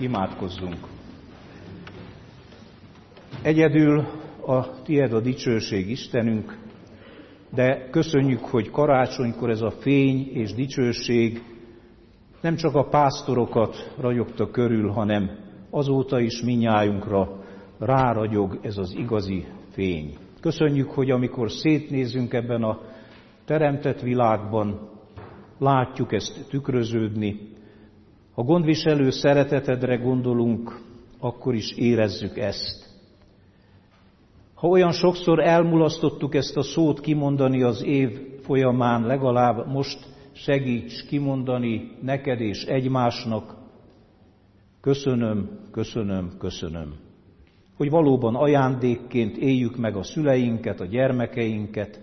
Imádkozzunk! Egyedül a Tied a dicsőség, Istenünk, de köszönjük, hogy karácsonykor ez a fény és dicsőség nem csak a pásztorokat ragyogta körül, hanem azóta is minnyájunkra ráragyog ez az igazi fény. Köszönjük, hogy amikor szétnézünk ebben a teremtett világban, látjuk ezt tükröződni. Ha gondviselő szeretetedre gondolunk, akkor is érezzük ezt. Ha olyan sokszor elmulasztottuk ezt a szót kimondani az év folyamán, legalább most segíts kimondani neked és egymásnak. Köszönöm, köszönöm, köszönöm. Hogy valóban ajándékként éljük meg a szüleinket, a gyermekeinket,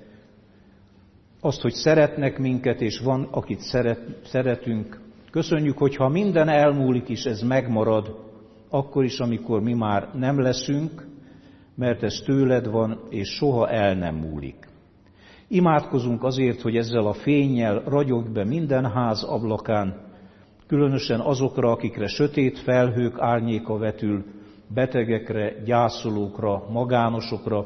azt, hogy szeretnek minket, és van, akit szeretünk. Köszönjük, hogy ha minden elmúlik is, ez megmarad, akkor is, amikor mi már nem leszünk, mert ez tőled van, és soha el nem múlik. Imádkozunk azért, hogy ezzel a fénnyel ragyogj be minden ház ablakán, különösen azokra, akikre sötét felhők árnyéka vetül, betegekre, gyászolókra, magánosokra,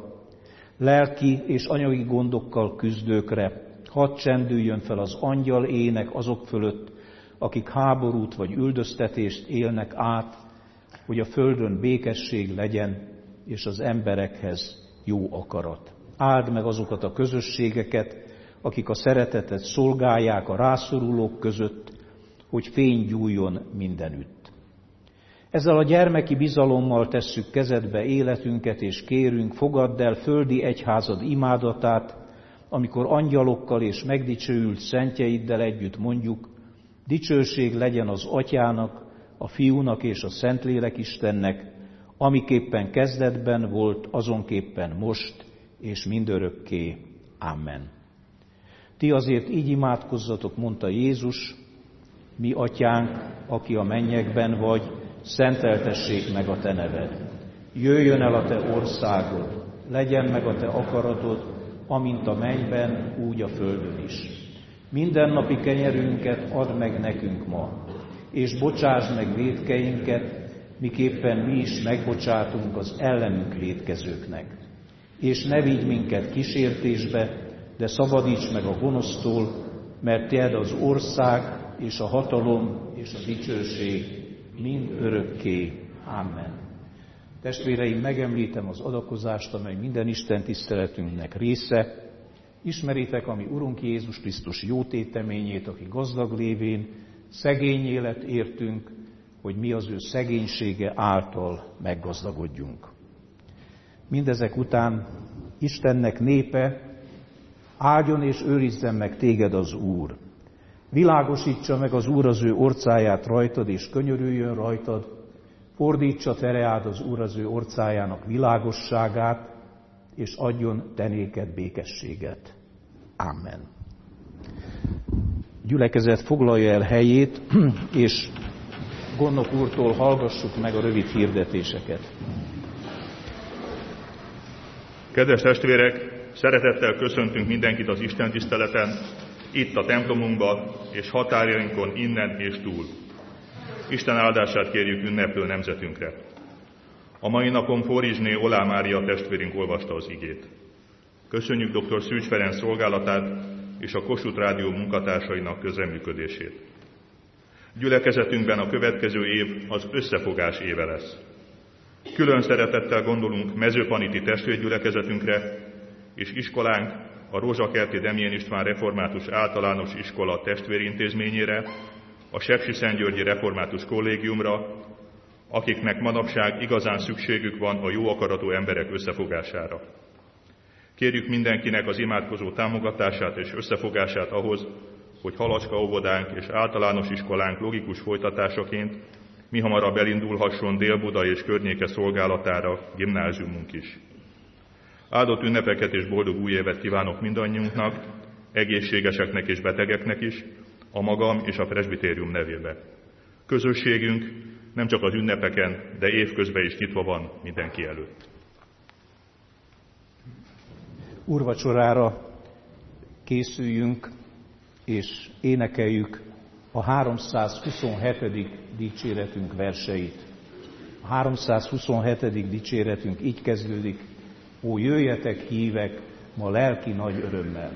lelki és anyagi gondokkal küzdőkre. Hadd csendüljön fel az angyal ének azok fölött, akik háborút vagy üldöztetést élnek át, hogy a földön békesség legyen, és az emberekhez jó akarat. Áld meg azokat a közösségeket, akik a szeretetet szolgálják a rászorulók között, hogy fény gyújjon mindenütt. Ezzel a gyermeki bizalommal tesszük kezedbe életünket, és kérünk, fogadd el földi egyházad imádatát, amikor angyalokkal és megdicsőült szentjeiddel együtt mondjuk, dicsőség legyen az Atyának, a Fiúnak és a Szentlélek Istennek, amiképpen kezdetben volt, azonképpen most, és mindörökké. Amen. Ti azért így imádkozzatok, mondta Jézus, mi Atyánk, aki a mennyekben vagy, szenteltessék meg a te neved. Jöjjön el a te országod, legyen meg a te akaratod, amint a mennyben, úgy a földön is. Mindennapi kenyerünket add meg nekünk ma, és bocsásd meg vétkeinket, miképpen mi is megbocsátunk az ellenünk vétkezőknek. És ne vigy minket kísértésbe, de szabadíts meg a gonosztól, mert tied az ország, és a hatalom, és a dicsőség mind örökké. Amen. Testvéreim, megemlítem az adakozást, amely minden Isten tiszteletünknek része. Ismeritek a mi Urunk Jézus Krisztus jó téteményét, aki gazdag lévén szegény élet értünk, hogy mi az ő szegénysége által meggazdagodjunk. Mindezek után Istennek népe, áldjon és őrizzen meg téged az Úr. Világosítsa meg az Úr az ő orcáját rajtad, és könyörüljön rajtad, fordítsa tereád az Úr az ő orcájának világosságát, és adjon te néked békességet. Amen. Gyülekezet foglalja el helyét, és Gondnok úrtól hallgassuk meg a rövid hirdetéseket. Kedves testvérek, szeretettel köszöntünk mindenkit az Isten tiszteleten, itt a templomunkban és határainkon innen és túl. Isten áldását kérjük ünneplő nemzetünkre. A mai napon Forizsné Olá Mária testvérünk olvasta az igét. Köszönjük dr. Szűcs Ferenc szolgálatát és a Kossuth Rádió munkatársainak közreműködését. Gyülekezetünkben a következő év az összefogás éve lesz. Külön szeretettel gondolunk mezőpaniti testvérgyülekezetünkre és iskolánk, a Rózsakerti Demjén István Református Általános Iskola testvérintézményére, a Sepsiszentgyörgyi Református Kollégiumra, akiknek manapság igazán szükségük van a jó akaratú emberek összefogására. Kérjük mindenkinek az imádkozó támogatását és összefogását ahhoz, hogy Halacska óvodánk és általános iskolánk logikus folytatásaként mihamarabb elindulhasson Dél-Buda és környéke szolgálatára gimnáziumunk is. Áldott ünnepeket és boldog új évet kívánok mindannyiunknak, egészségeseknek és betegeknek is, a magam és a presbitérium nevébe. Közösségünk nem csak az ünnepeken, de évközben is nyitva van mindenki előtt. Úrvacsorára készüljünk, és énekeljük a 327. dicséretünk verseit. A 327. dicséretünk így kezdődik: Ó, jöjjetek hívek, ma lelki nagy örömmel.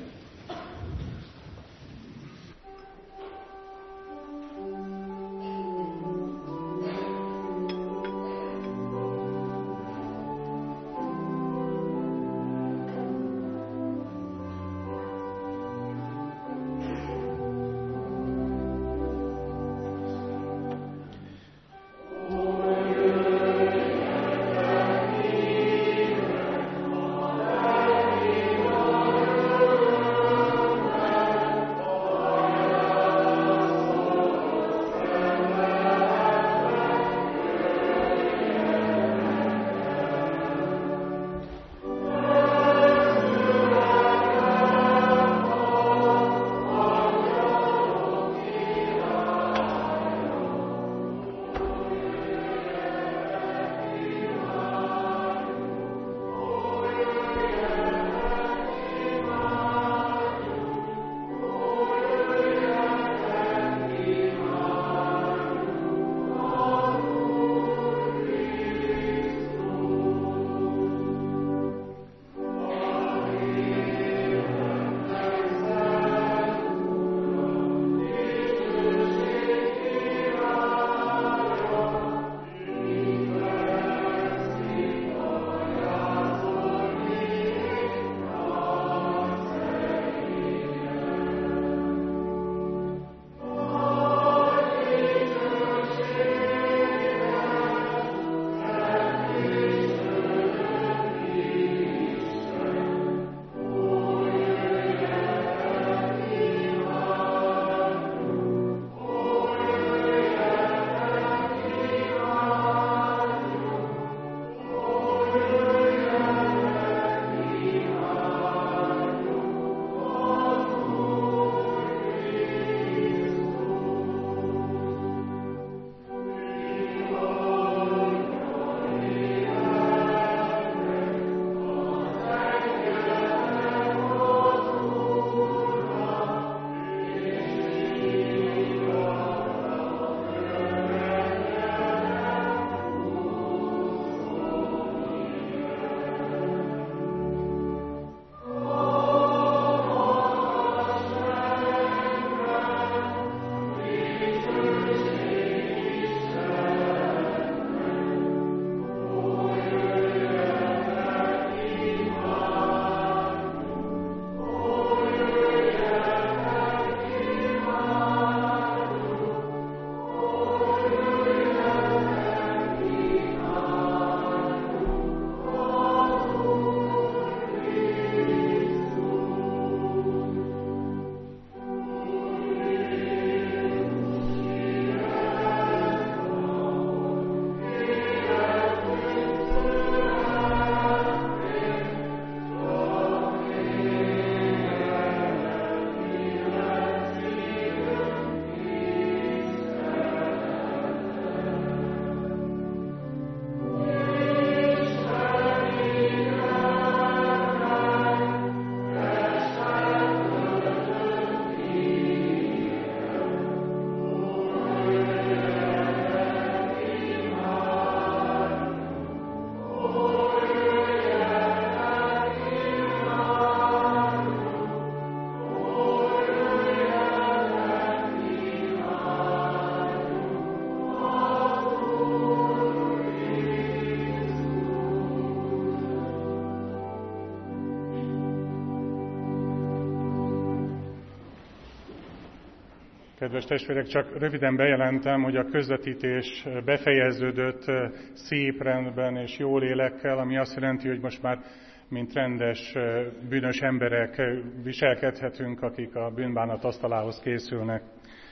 Kedves testvérek, csak röviden bejelentem, hogy a közvetítés befejeződött szép rendben és jó lélekkel, ami azt jelenti, hogy most már mint rendes, bűnös emberek viselkedhetünk, akik a bűnbánat asztalához készülnek.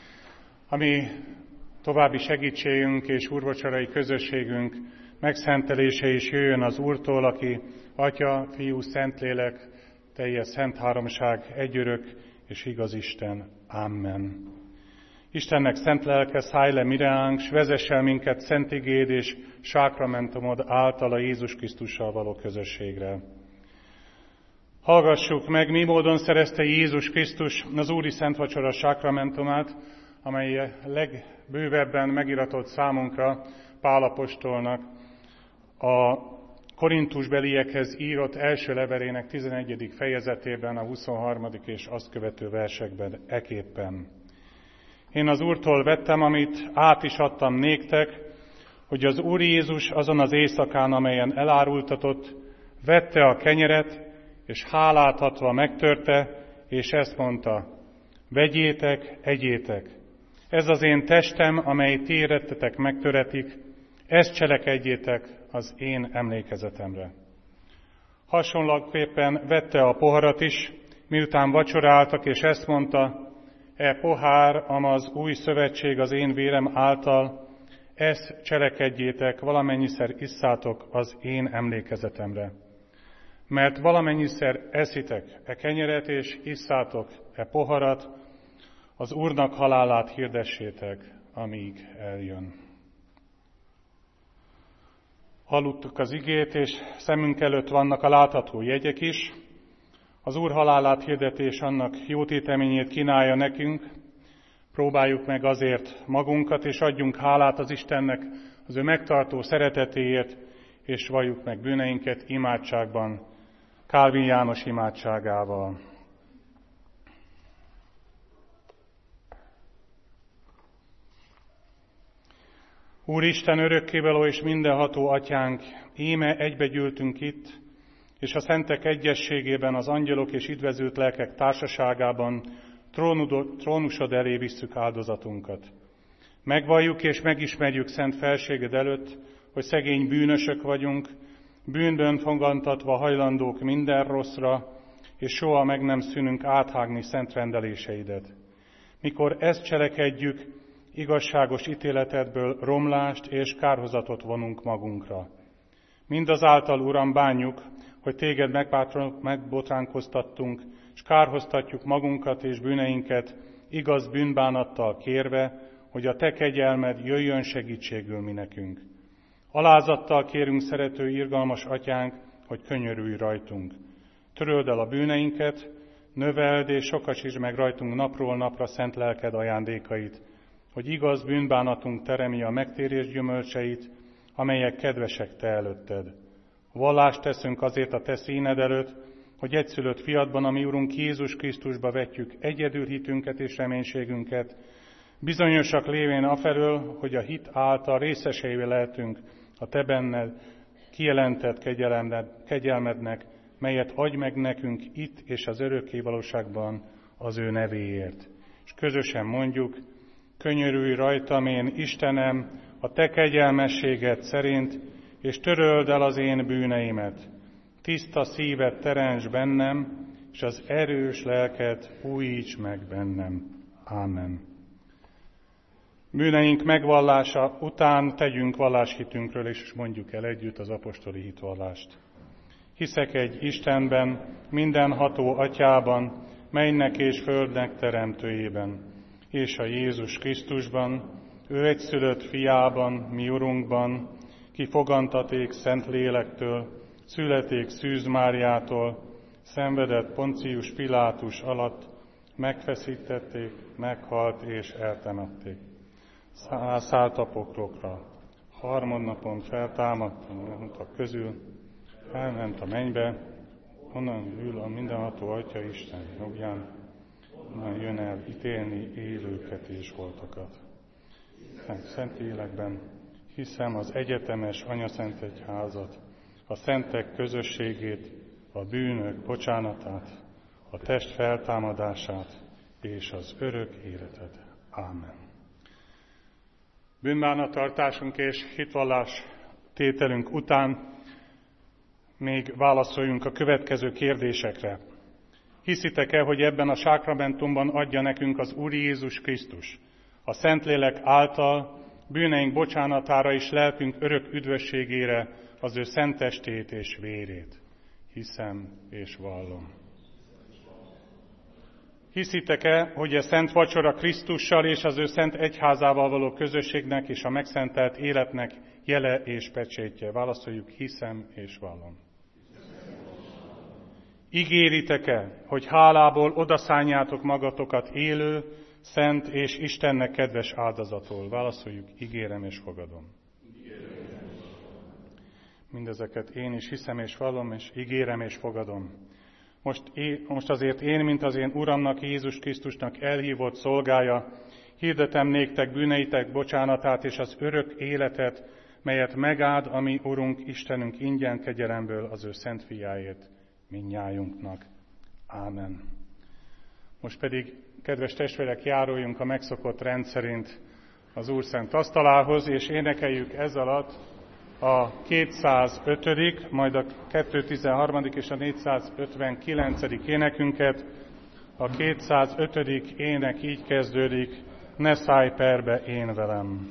Ami további segítségünk és úrvacsorai közösségünk megszentelése is jöjjön az Úrtól, aki Atya, Fiú, Szentlélek, teljes szent háromság, egyörök és igaz Isten. Amen. Istennek szent lelke, szállj le mireánk, s vezess el minket szent igéd és sákramentumod által a Jézus Krisztussal való közösségre. Hallgassuk meg, mi módon szerezte Jézus Krisztus az Úri Szent Vacsora sákramentumát, amely legbővebben megiratott számunkra Pál apostolnak a korintusbeliekhez írott első levelének 11. fejezetében, a 23. és azt követő versekben eképpen. Én az Úrtól vettem, amit át is adtam néktek, hogy az Úr Jézus azon az éjszakán, amelyen elárultatott, vette a kenyeret, és hálát adva megtörte, és ezt mondta: vegyétek, egyétek, ez az én testem, amely ti érettetek megtöretik, ezt cselekedjétek az én emlékezetemre. Hasonlóképpen vette a poharat is, miután vacsoráltak, és ezt mondta: e pohár, amaz új szövetség az én vérem által, ezt cselekedjétek, valamennyiszer isszátok az én emlékezetemre. Mert valamennyiszer eszitek e kenyeret, és isszátok e poharat, az Úrnak halálát hirdessétek, amíg eljön. Hallottuk az igét, és szemünk előtt vannak a látható jegyek is. Az Úr halálát hirdetés annak jótéteményét kínálja nekünk. Próbáljuk meg azért magunkat, és adjunk hálát az Istennek az ő megtartó szeretetéért, és valljuk meg bűneinket imádságban, Kálvin János imádságával. Úristen, örökkévaló és mindenható Atyánk, íme egybegyűltünk itt, és a szentek egyességében, az angyalok és üdvözült lelkek társaságában trónusod elé visszük áldozatunkat. Megvalljuk és megismerjük szent felséged előtt, hogy szegény bűnösök vagyunk, bűnbön fogantatva hajlandók minden rosszra, és soha meg nem szűnünk áthágni szent rendeléseidet. Mikor ezt cselekedjük, igazságos ítéletedből romlást és kárhozatot vonunk magunkra. Mindazáltal, Uram, bánjuk, hogy téged megbotránkoztattunk, és kárhoztatjuk magunkat és bűneinket, igaz bűnbánattal kérve, hogy a te kegyelmed jöjjön segítségül mi nekünk. Alázattal kérünk, szerető, irgalmas Atyánk, hogy könyörülj rajtunk. Töröld el a bűneinket, növeld és sokasítsd meg rajtunk napról napra szent lelked ajándékait, hogy igaz bűnbánatunk teremi a megtérés gyümölcseit, amelyek kedvesek te előtted. Vallást teszünk azért a te színed előtt, hogy egyszülött fiadban, a mi Urunk Jézus Krisztusba vetjük egyedül hitünket és reménységünket, bizonyosak lévén afelől, hogy a hit által részeseivé lehetünk a te benned kijelentett kegyelmednek, melyet adj meg nekünk itt és az örökké valóságban az ő nevéért. És közösen mondjuk: könyörülj rajtam, én Istenem, a te kegyelmességed szerint, és töröld el az én bűneimet. Tiszta szívet teremts bennem, és az erős lelket újíts meg bennem. Ámen. Bűneink megvallása után tegyünk valláshitünkről, és mondjuk el együtt az apostoli hitvallást. Hiszek egy Istenben, mindenható Atyában, mennek és földnek teremtőjében, és a Jézus Krisztusban, ő egyszülött fiában, mi Urunkban, ki fogantaték Szent Lélektől, születék Szűz Máriától, szenvedett Poncius Pilátus alatt, megfeszítették, meghalt és eltemették. Szállt a poklokra, harmadnapon feltámadt a közül, elment a mennybe, onnan ül a mindenható Atya Isten jobbján, onnan jön el ítélni élőket és holtakat. Szent Lélekben hiszem az egyetemes Anyaszent Egyházat, a szentek közösségét, a bűnök bocsánatát, a test feltámadását és az örök életet. Ámen. Bűnbánattartásunk és hitvallás tételünk után még válaszoljunk a következő kérdésekre. Hiszitek-e, hogy ebben a sákramentumban adja nekünk az Úr Jézus Krisztus, a Szentlélek által bűneink bocsánatára és lelkünk örök üdvösségére az ő szent testét és vérét? Hiszem és vallom. Hiszitek-e, hogy a szent vacsora Krisztussal és az ő szent egyházával való közösségnek és a megszentelt életnek jele és pecsétje? Válaszoljuk: hiszem és vallom. Ígéritek-e, hogy hálából odaszánjátok magatokat élő, szent és Istennek kedves áldozatul? Válaszoljuk, ígérem és fogadom. Mindezeket én is hiszem és vallom, és ígérem és fogadom. Most azért én, mint az én Uramnak, Jézus Krisztusnak elhívott szolgája, hirdetem néktek bűneitek bocsánatát és az örök életet, melyet megáld a mi Urunk, Istenünk ingyen kegyelemből az ő szent fiáért mindnyájunknak. Ámen. Most pedig, kedves testvérek, járuljunk a megszokott rendszerint az Úr szent asztalához, és énekeljük ez alatt a 205., majd a 213. és a 459. énekünket. A 205. ének így kezdődik: ne szállj perbe én velem.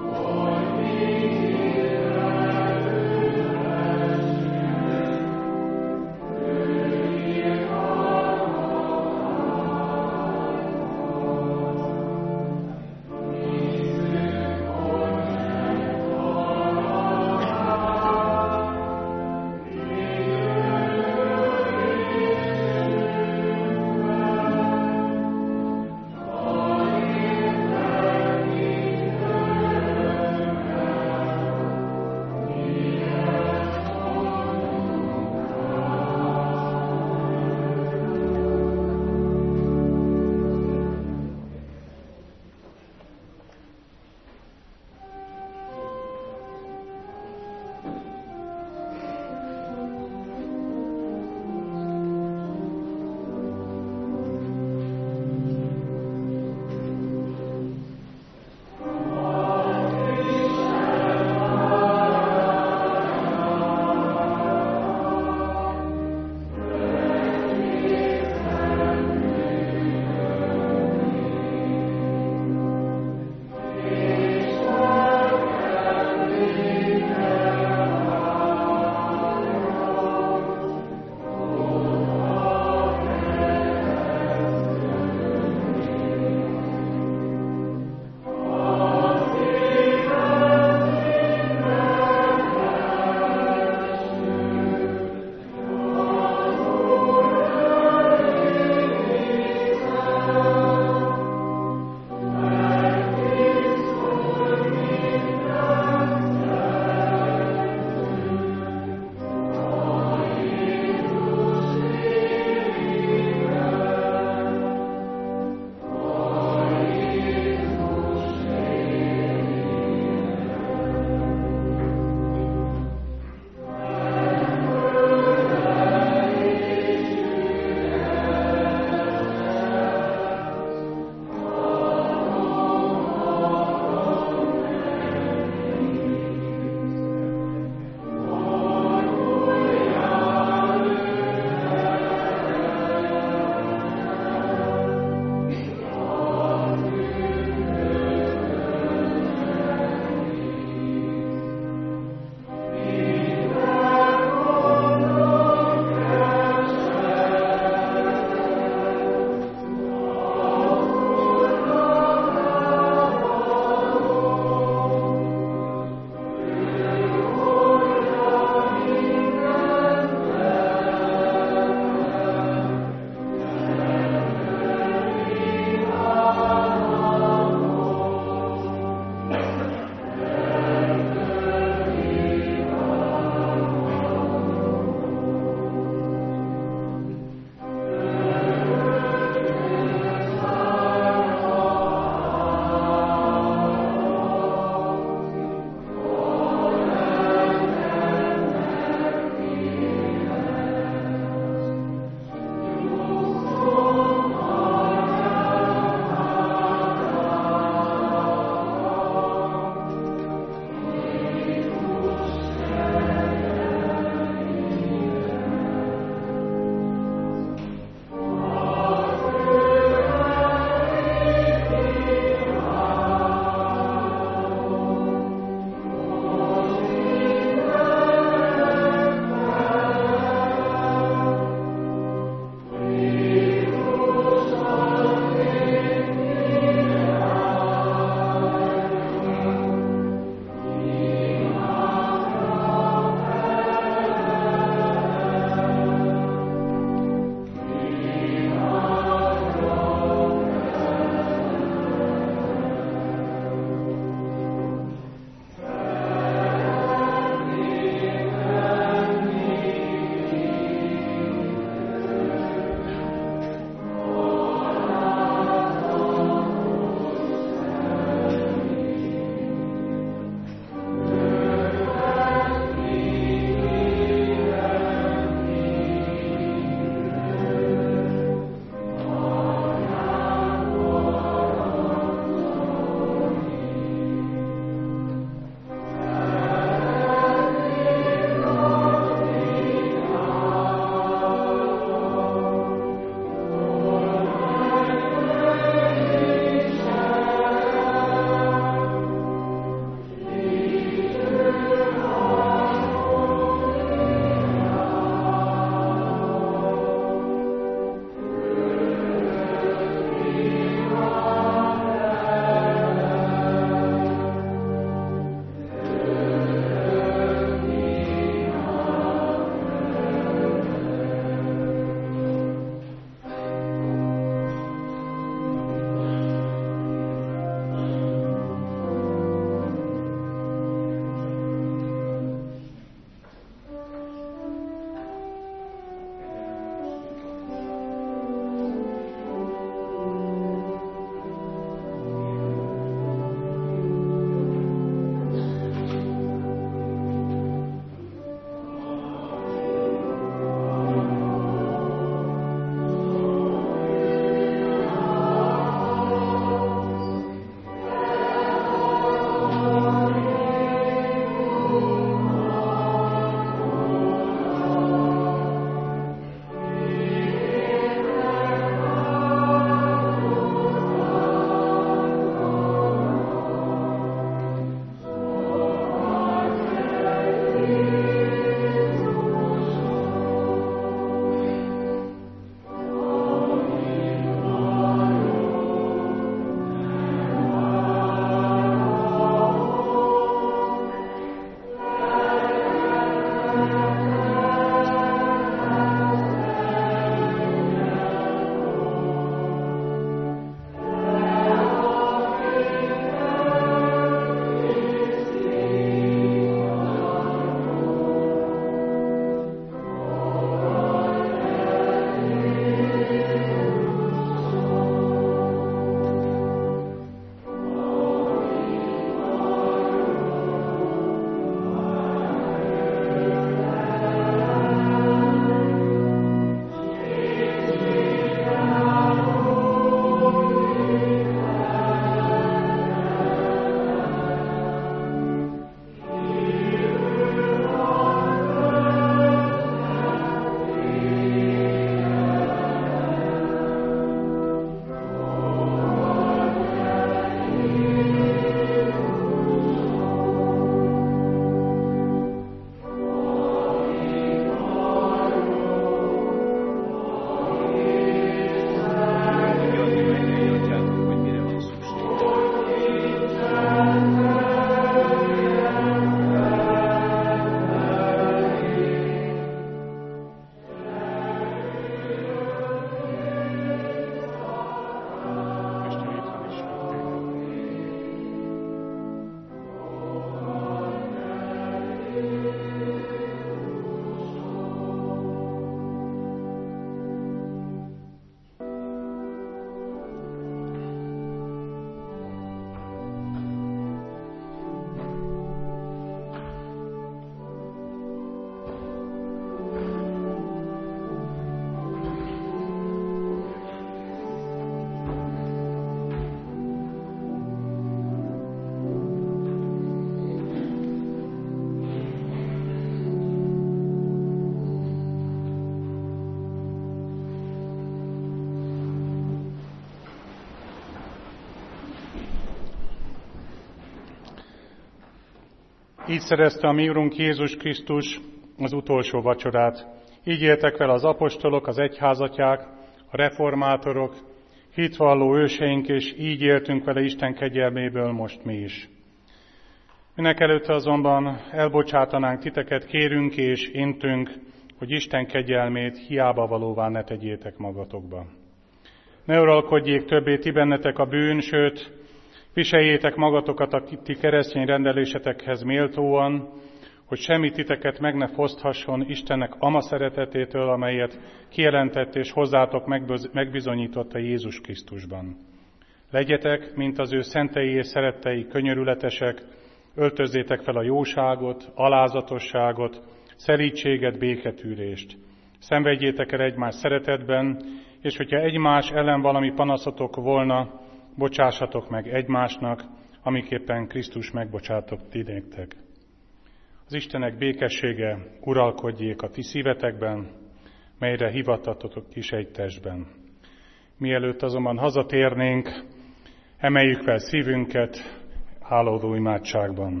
Így szerezte a mi Urunk Jézus Krisztus az utolsó vacsorát. Így éltek vele az apostolok, az egyházatják, a reformátorok, hitvalló őseink, és így éltünk vele Isten kegyelméből most mi is. Mindenekelőtt azonban elbocsátanánk titeket, kérünk és intünk, hogy Isten kegyelmét hiába valóvá ne tegyétek magatokba. Ne uralkodjék többé ti bennetek a bűn, sőt, viseljétek magatokat a ti keresztény rendelésetekhez méltóan, hogy semmi titeket meg ne foszthasson Istennek ama szeretetétől, amelyet kijelentett és hozzátok megbizonyított a Jézus Krisztusban. Legyetek, mint az ő szentei és szerettei könyörületesek, öltözzétek fel a jóságot, alázatosságot, szelídséget, béketűrést. Szenvedjétek el egymás szeretetben, és hogyha egymás ellen valami panaszotok volna, bocsássatok meg egymásnak, amiképpen Krisztus megbocsátott ti nektek. Az Istenek békessége uralkodjék a ti szívetekben, melyre hivattatok is egy testben. Mielőtt azonban hazatérnénk, emeljük fel szívünket hálaadó imádságban.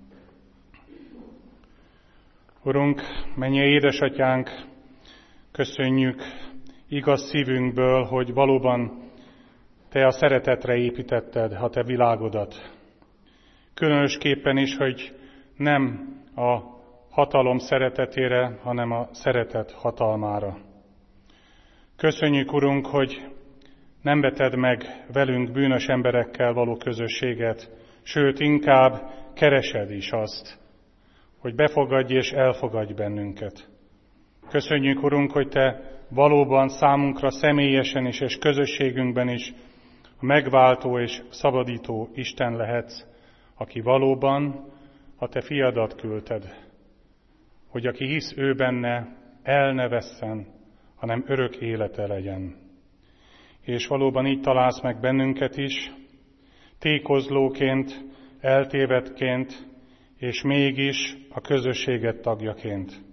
Urunk, mennyei édesatyánk, köszönjük igaz szívünkből, hogy valóban te a szeretetre építetted a te világodat. Különösképpen is, hogy nem a hatalom szeretetére, hanem a szeretet hatalmára. Köszönjük, Urunk, hogy nem veted meg velünk bűnös emberekkel való közösséget, sőt, inkább keresed is azt, hogy befogadj és elfogadj bennünket. Köszönjük, Urunk, hogy te valóban számunkra személyesen is és közösségünkben is a megváltó és szabadító Isten lehetsz, aki valóban a te fiadat küldted, hogy aki hisz ő benne, el ne vesszen, hanem örök élete legyen. És valóban így találsz meg bennünket is, tékozlóként, eltévedtként, és mégis a közösséget tagjaként.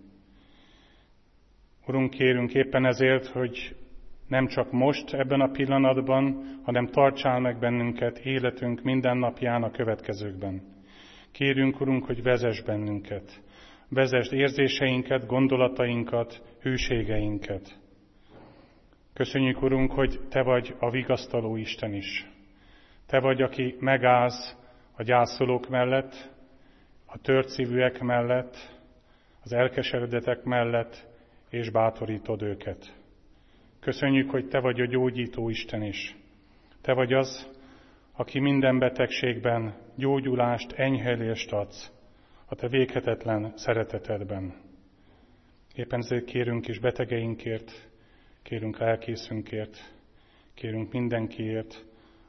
Urunk, kérünk éppen ezért, hogy nem csak most, ebben a pillanatban, hanem tartsál meg bennünket életünk minden napján a következőkben. Kérünk, Urunk, hogy vezess bennünket. Vezesd érzéseinket, gondolatainkat, hűségeinket. Köszönjük, Urunk, hogy te vagy a vigasztaló Isten is. Te vagy, aki megállsz a gyászolók mellett, a tört szívűek mellett, az elkeseredetek mellett, és bátorítod őket. Köszönjük, hogy te vagy a gyógyító Isten is. Te vagy az, aki minden betegségben gyógyulást, enyhülést adsz a te véghetetlen szeretetedben. Éppen ezért kérünk is betegeinkért, kérünk lelkészünkért, kérünk mindenkiért,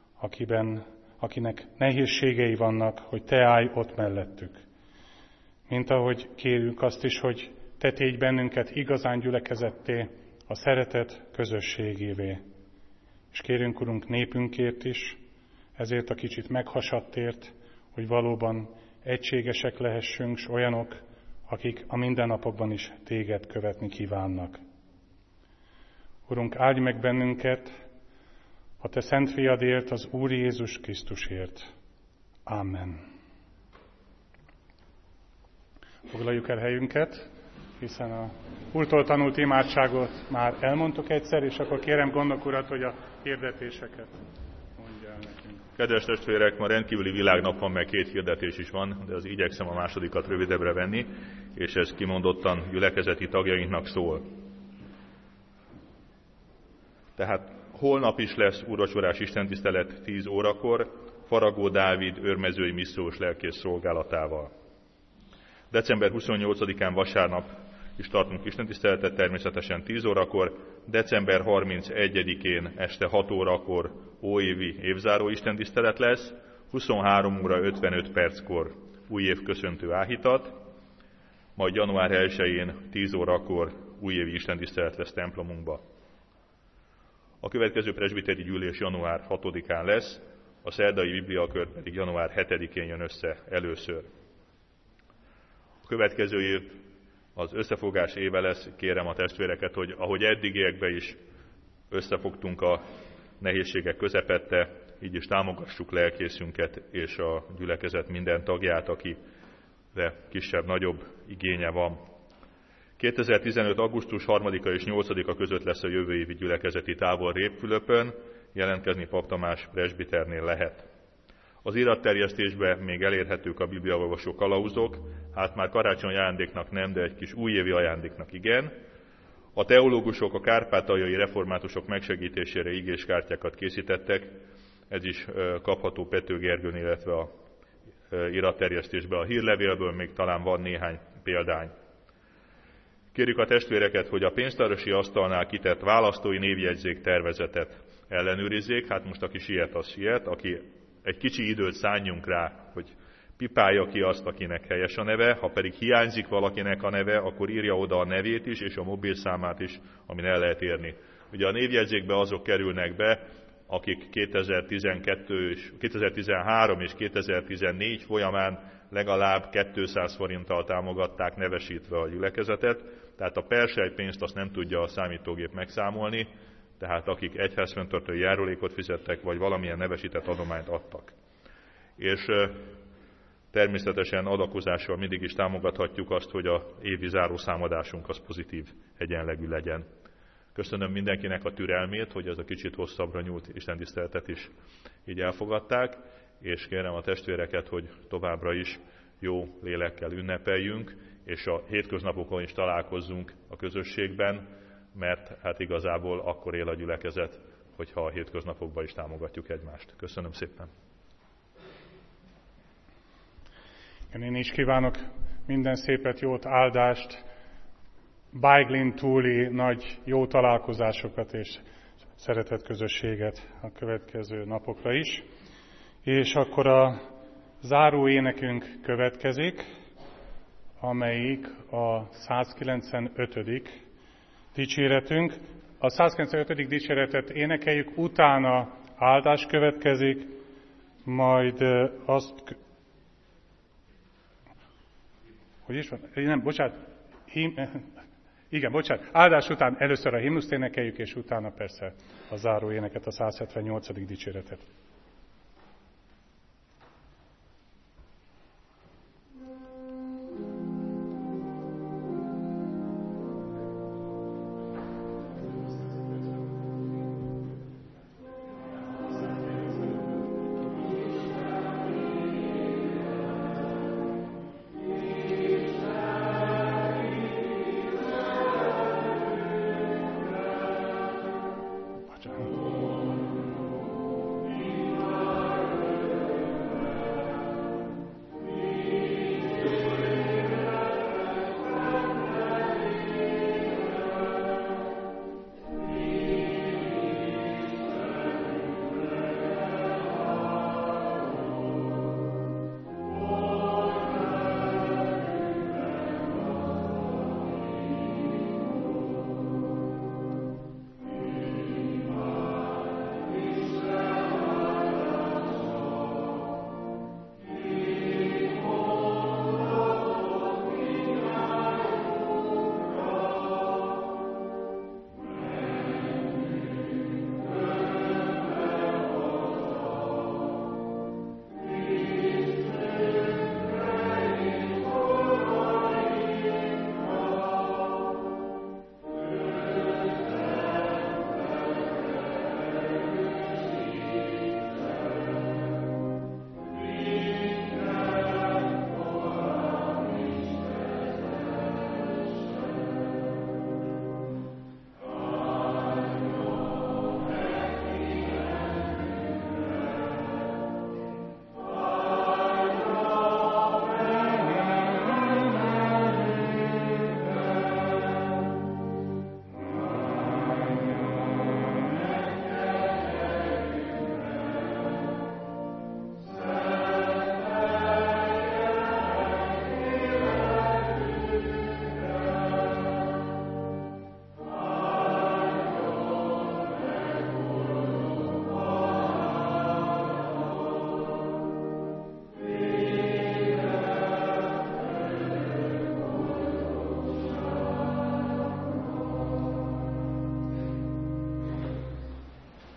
akinek nehézségei vannak, hogy te állj ott mellettük. Mint ahogy kérünk azt is, hogy te tégy bennünket igazán gyülekezetté, a szeretet közösségévé. És kérünk, Urunk, népünkért is, ezért a kicsit meghasadtért, hogy valóban egységesek lehessünk, s olyanok, akik a mindennapokban is téged követni kívánnak. Urunk, áldj meg bennünket a te szent fiadért, az Úr Jézus Krisztusért. Amen. Foglaljuk el helyünket, hiszen a Úrtól tanult imádságot már elmondtuk egyszer, és akkor kérem Gondok Urat, hogy a hirdetéseket mondja el nekünk. Kedves testvérek, ma rendkívüli világnap van, meg 2 hirdetés is van, de az igyekszem a másodikat rövidebbre venni, és ez kimondottan gyülekezeti tagjainknak szól. Tehát holnap is lesz úrvacsorás istentisztelet 10 órakor, Faragó Dávid őrmezői missziós lelkész szolgálatával. December 28-án vasárnap is tartunk istentiszteletet, természetesen 10 órakor, december 31-én este 6 órakor óévi évzáró istentisztelet lesz, 23 óra 55 perckor újév köszöntő áhítat, majd január 1-én 10 órakor újévi istentisztelet lesz templomunkba. A következő presbiteri gyűlés január 6-án lesz, a szerdai bibliakör pedig január 7-én jön össze először. A következő év az összefogás éve lesz, kérem a testvéreket, hogy ahogy eddigiekben is összefogtunk a nehézségek közepette, így is támogassuk lelkészünket és a gyülekezet minden tagját, aki kisebb-nagyobb igénye van. 2015. augusztus 3-a és 8-a között lesz a jövő évi gyülekezeti tábor Répfülöpön, jelentkezni Pap Tamás presbiternél lehet. Az iratterjesztésbe még elérhetők a bibliaolvasó kalauzok, hát már karácsonyi ajándéknak nem, de egy kis újévi ajándéknak igen. A teológusok, a kárpátaljai reformátusok megsegítésére igéskártyákat készítettek, ez is kapható Pető Gergőn, illetve a iratterjesztésbe a hírlevélből, még talán van néhány példány. Kérjük a testvéreket, hogy a pénztárosi asztalnál kitett választói névjegyzék tervezetet ellenőrizzék. Hát most aki siet, az siet, aki egy kicsi időt szánjunk rá, hogy pipálja ki azt, akinek helyes a neve, ha pedig hiányzik valakinek a neve, akkor írja oda a nevét is, és a mobilszámát is, amin el lehet érni. Ugye a névjegyzékbe azok kerülnek be, akik 2013 és 2014 folyamán legalább 200 forinttal támogatták nevesítve a gyülekezetet, tehát a perselypénzt azt nem tudja a számítógép megszámolni, tehát akik egyházfenntartói járulékot fizettek, vagy valamilyen nevesített adományt adtak. És természetesen adakozással mindig is támogathatjuk azt, hogy a évi zárószámadásunk az pozitív egyenlegű legyen. Köszönöm mindenkinek a türelmét, hogy ez a kicsit hosszabbra nyúlt istentiszteletet is így elfogadták, és kérem a testvéreket, hogy továbbra is jó lélekkel ünnepeljünk, és a hétköznapokon is találkozzunk a közösségben, mert hát igazából akkor él a gyülekezet, hogyha a hétköznapokban is támogatjuk egymást. Köszönöm szépen! Én is kívánok minden szépet, jót, áldást, Bájglin túli nagy jó találkozásokat és szeretett közösséget a következő napokra is. És akkor a záró énekünk következik, amelyik a 195. dicséretünk. A 195. dicséretet énekeljük, utána áldás következik, majd azt... Hogy is van? Nem, bocsánat. Igen, bocsánat. Áldás után először a himnuszt énekeljük, és utána persze a záró éneket, a 178. dicséretet.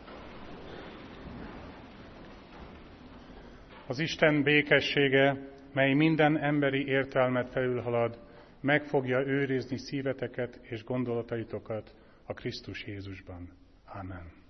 Az Isten békessége mely minden emberi értelmet felülhalad, meg fogja őrizni szíveteket és gondolataitokat a Krisztus Jézusban. Amen.